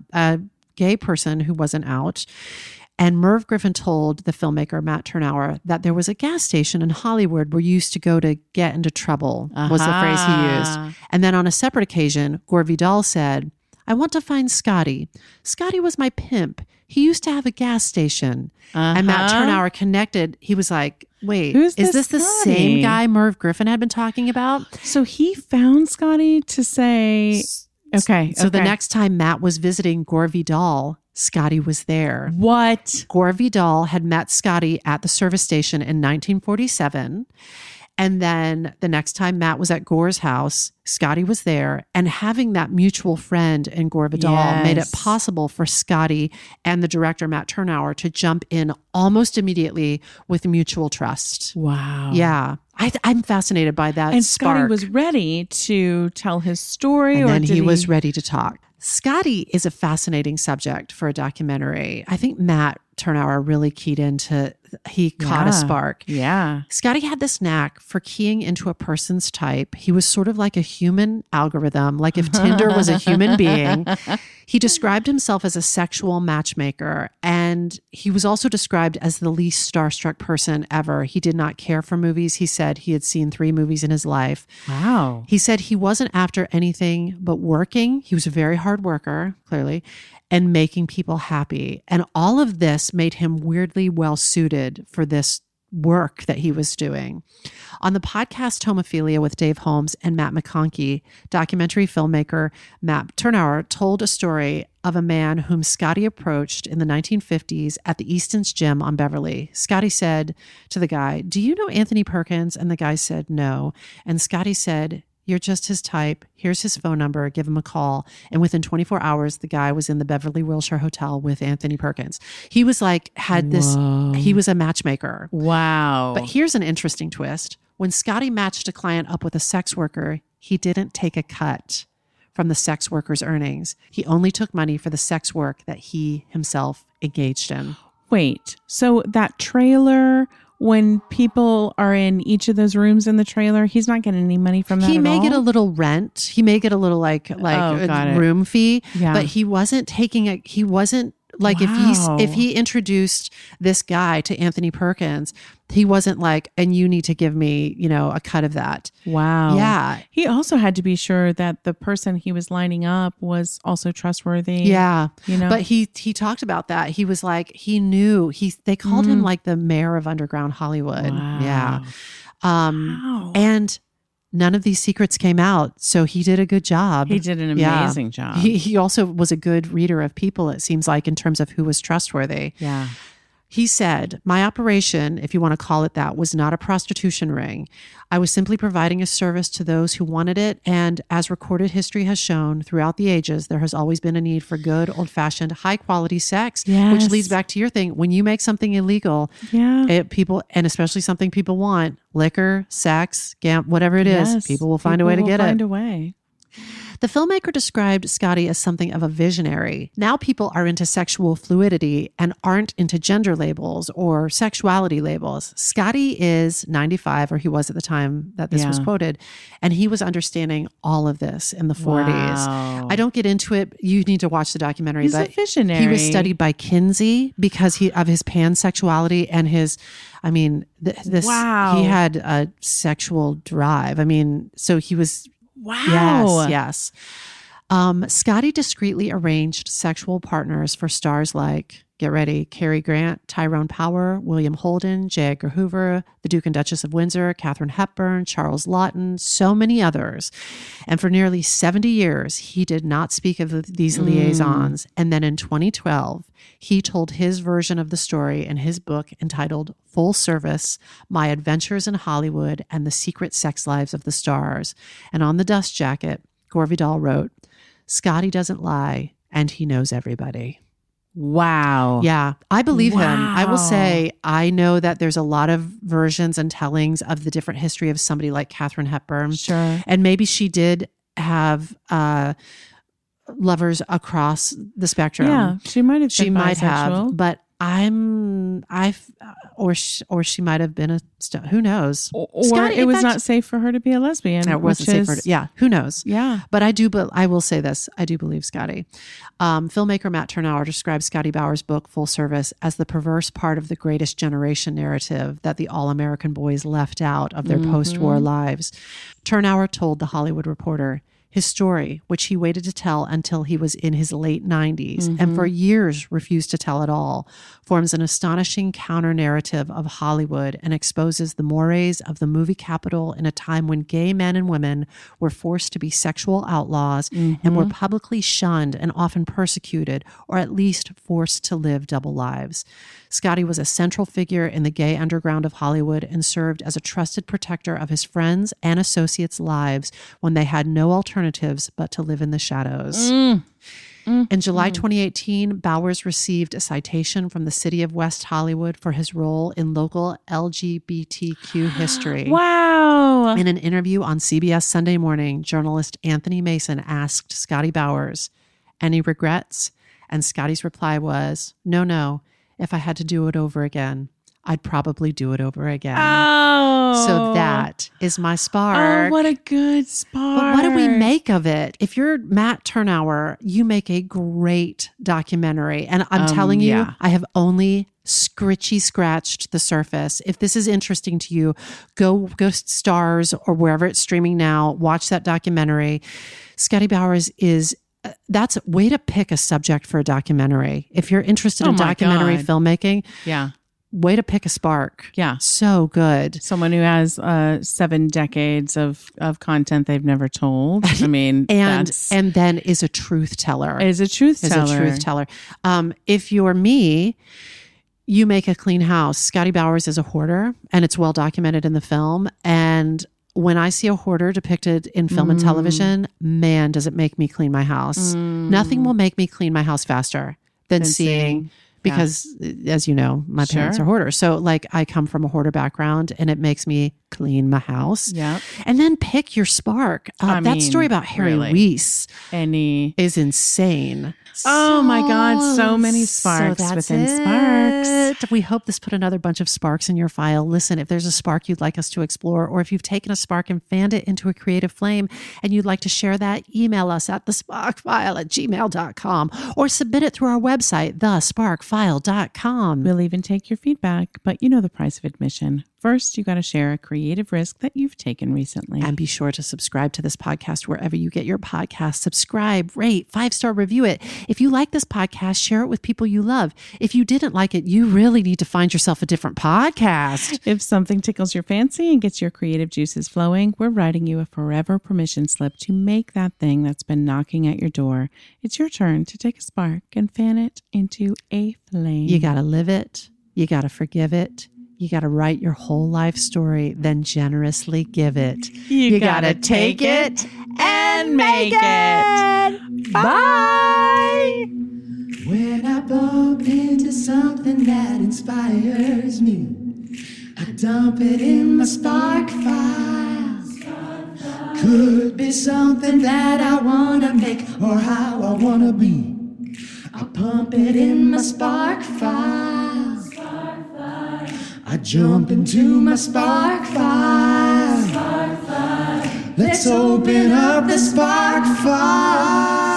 a gay person who wasn't out. And Merv Griffin told the filmmaker Matt Tyrnauer that there was a gas station in Hollywood where you used to go to get into trouble, was the phrase he used. And then on a separate occasion, Gore Vidal said, I want to find Scotty. Scotty was my pimp. He used to have a gas station. And Matt Tyrnauer connected. He was like, wait, Who's is this this the Scotty? same guy Merv Griffin had been talking about? So he found Scotty to say, okay. So the okay. next time Matt was visiting Gore Vidal, Scotty was there. What? Gore Vidal had met Scotty at the service station in 1947. And then the next time Matt was at Gore's house, Scotty was there. And having that mutual friend in Gore Vidal made it Yes. possible for Scotty and the director, Matt Tyrnauer, to jump in almost immediately with mutual trust. Wow. Yeah. I'm fascinated by that And spark. Scotty was ready to tell his story, And or then did he was ready to talk. Scotty is a fascinating subject for a documentary. I think Matt Tyrnauer really keyed into, he caught a Yeah. spark. Yeah. Scotty had this knack for keying into a person's type. He was sort of like a human algorithm, like if Tinder was a human being. He described himself as a sexual matchmaker, and he was also described as the least starstruck person ever. He did not care for movies. He said he had seen 3 movies in his life. Wow. He said he wasn't after anything but working. He was a very hard worker, clearly, and making people happy. And all of this made him weirdly well suited for this work that he was doing. On the podcast Homophilia with Dave Holmes and Matt McConkey, documentary filmmaker Matt Tyrnauer told a story of a man whom Scotty approached in the 1950s at the Easton's Gym on Beverly. Scotty said to the guy, "Do you know Anthony Perkins?" And the guy said, "No." And Scotty said, "You're just his type. Here's his phone number. Give him a call." And within 24 hours, the guy was in the Beverly Wilshire Hotel with Anthony Perkins. He was like, he was a matchmaker. Wow. But here's an interesting twist. When Scotty matched a client up with a sex worker, he didn't take a cut from the sex worker's earnings. He only took money for the sex work that he himself engaged in. Wait, so that trailer, when people are in each of those rooms in the trailer, he's not getting any money from that He at may all? get a little rent. He may get a little like got a it. room fee, Yeah. but he wasn't like Wow. if he introduced this guy to Anthony Perkins, he wasn't like, and you need to give me, a cut of that. Wow. Yeah. He also had to be sure that the person he was lining up was also trustworthy. Yeah. But he talked about that. He was like, he knew they called him like the mayor of underground Hollywood. Wow. Yeah. Wow. And none of these secrets came out. So he did a good job. He did an Yeah. amazing job. He also was a good reader of people, it seems like, in terms of who was trustworthy. Yeah. He said, "My operation, if you want to call it that, was not a prostitution ring. I was simply providing a service to those who wanted it. And as recorded history has shown throughout the ages, there has always been a need for good, old-fashioned, high-quality sex," Yes. which leads back to your thing. When you make something illegal, people, and especially something people want, liquor, sex, whatever it is, Yes. people will find a way to get Find it. a way. The filmmaker described Scotty as something of a visionary. Now people are into sexual fluidity and aren't into gender labels or sexuality labels. Scotty is 95, or he was at the time that this was quoted, and he was understanding all of this in the 40s. Wow. I don't get into it. You need to watch the documentary. He's but a visionary. He was studied by Kinsey because of his pansexuality and his, Wow. he had a sexual drive. So he was... Wow. Yes. Scotty discreetly arranged sexual partners for stars like, get ready, Cary Grant, Tyrone Power, William Holden, J. Edgar Hoover, the Duke and Duchess of Windsor, Katharine Hepburn, Charles Laughton, so many others. And for nearly 70 years, he did not speak of these liaisons. And then in 2012, he told his version of the story in his book entitled Full Service, My Adventures in Hollywood and the Secret Sex Lives of the Stars. And on the dust jacket, Gore Vidal wrote, "Scotty doesn't lie, and he knows everybody." Wow. Yeah, I believe him. I will say, I know that there's a lot of versions and tellings of the different history of somebody like Katharine Hepburn. Sure. And maybe she did have lovers across the spectrum. Yeah, she might have. She been might bisexual. have, but or she might have been who knows? Or Scotty, it was that's- not safe for her to be a lesbian. It wasn't safe for her. Yeah, who knows? Yeah. But I will say this. I do believe Scotty. Filmmaker Matt Tyrnauer describes Scotty Bauer's book, Full Service, as the perverse part of the Greatest Generation narrative that the all-American boys left out of their post-war lives. Tyrnauer told The Hollywood Reporter, his story, which he waited to tell until he was in his late 90s and for years refused to tell at all, forms an astonishing counter-narrative of Hollywood and exposes the mores of the movie capital in a time when gay men and women were forced to be sexual outlaws and were publicly shunned and often persecuted, or at least forced to live double lives. Scotty was a central figure in the gay underground of Hollywood and served as a trusted protector of his friends' and associates' lives when they had no alternatives but to live in the shadows. In July 2018, Bowers received a citation from the city of West Hollywood for his role in local LGBTQ history. Wow. In an interview on CBS Sunday Morning, journalist Anthony Mason asked Scotty Bowers, "Any regrets?" And Scotty's reply was, No. If I had to do it over again, I'd probably do it over again." Oh. So that is my spark. Oh, what a good spark. But what do we make of it? If you're Matt Tyrnauer, you make a great documentary. And I'm telling you, yeah. I have only scratched the surface. If this is interesting to you, go Stars or wherever it's streaming now, watch that documentary. Scotty Bowers is... that's a way to pick a subject for a documentary. If you're interested in my documentary God. filmmaking, Yeah. way to pick a spark. Yeah. So good. Someone who has 7 decades of content they've never told. I mean, And then is a truth teller. is a truth teller. If you're me, you make a clean house. Scotty Bowers is a hoarder, and it's well documented in the film. And when I see a hoarder depicted in film and television, man, does it make me clean my house. Nothing will make me clean my house faster than seeing, because as you know, my parents are hoarders. So like I come from a hoarder background and it makes me clean my house. Yeah. And then pick your spark. That story about Harry really. Weiss is insane. Oh my God, so many sparks that's within it. sparks. We hope this put another bunch of sparks in your file. Listen, if there's a spark you'd like us to explore, or if you've taken a spark and fanned it into a creative flame and you'd like to share that, email us at thesparkfile@gmail.com or submit it through our website, thesparkfile.com. We'll even take your feedback, but you know the price of admission. First, you got to share a creative risk that you've taken recently. And be sure to subscribe to this podcast wherever you get your podcast. Subscribe, rate, 5-star review it. If you like this podcast, share it with people you love. If you didn't like it, you really need to find yourself a different podcast. If something tickles your fancy and gets your creative juices flowing, we're writing you a forever permission slip to make that thing that's been knocking at your door. It's your turn to take a spark and fan it into a flame. You got to live it. You got to forgive it. You got to write your whole life story, then generously give it. You gotta take it and make it. Bye. When I bump into something that inspires me, I dump it in my spark file. Could be something that I wanna make or how I wanna be. I pump it in my spark file. I jump into my spark file. Let's open up the spark file.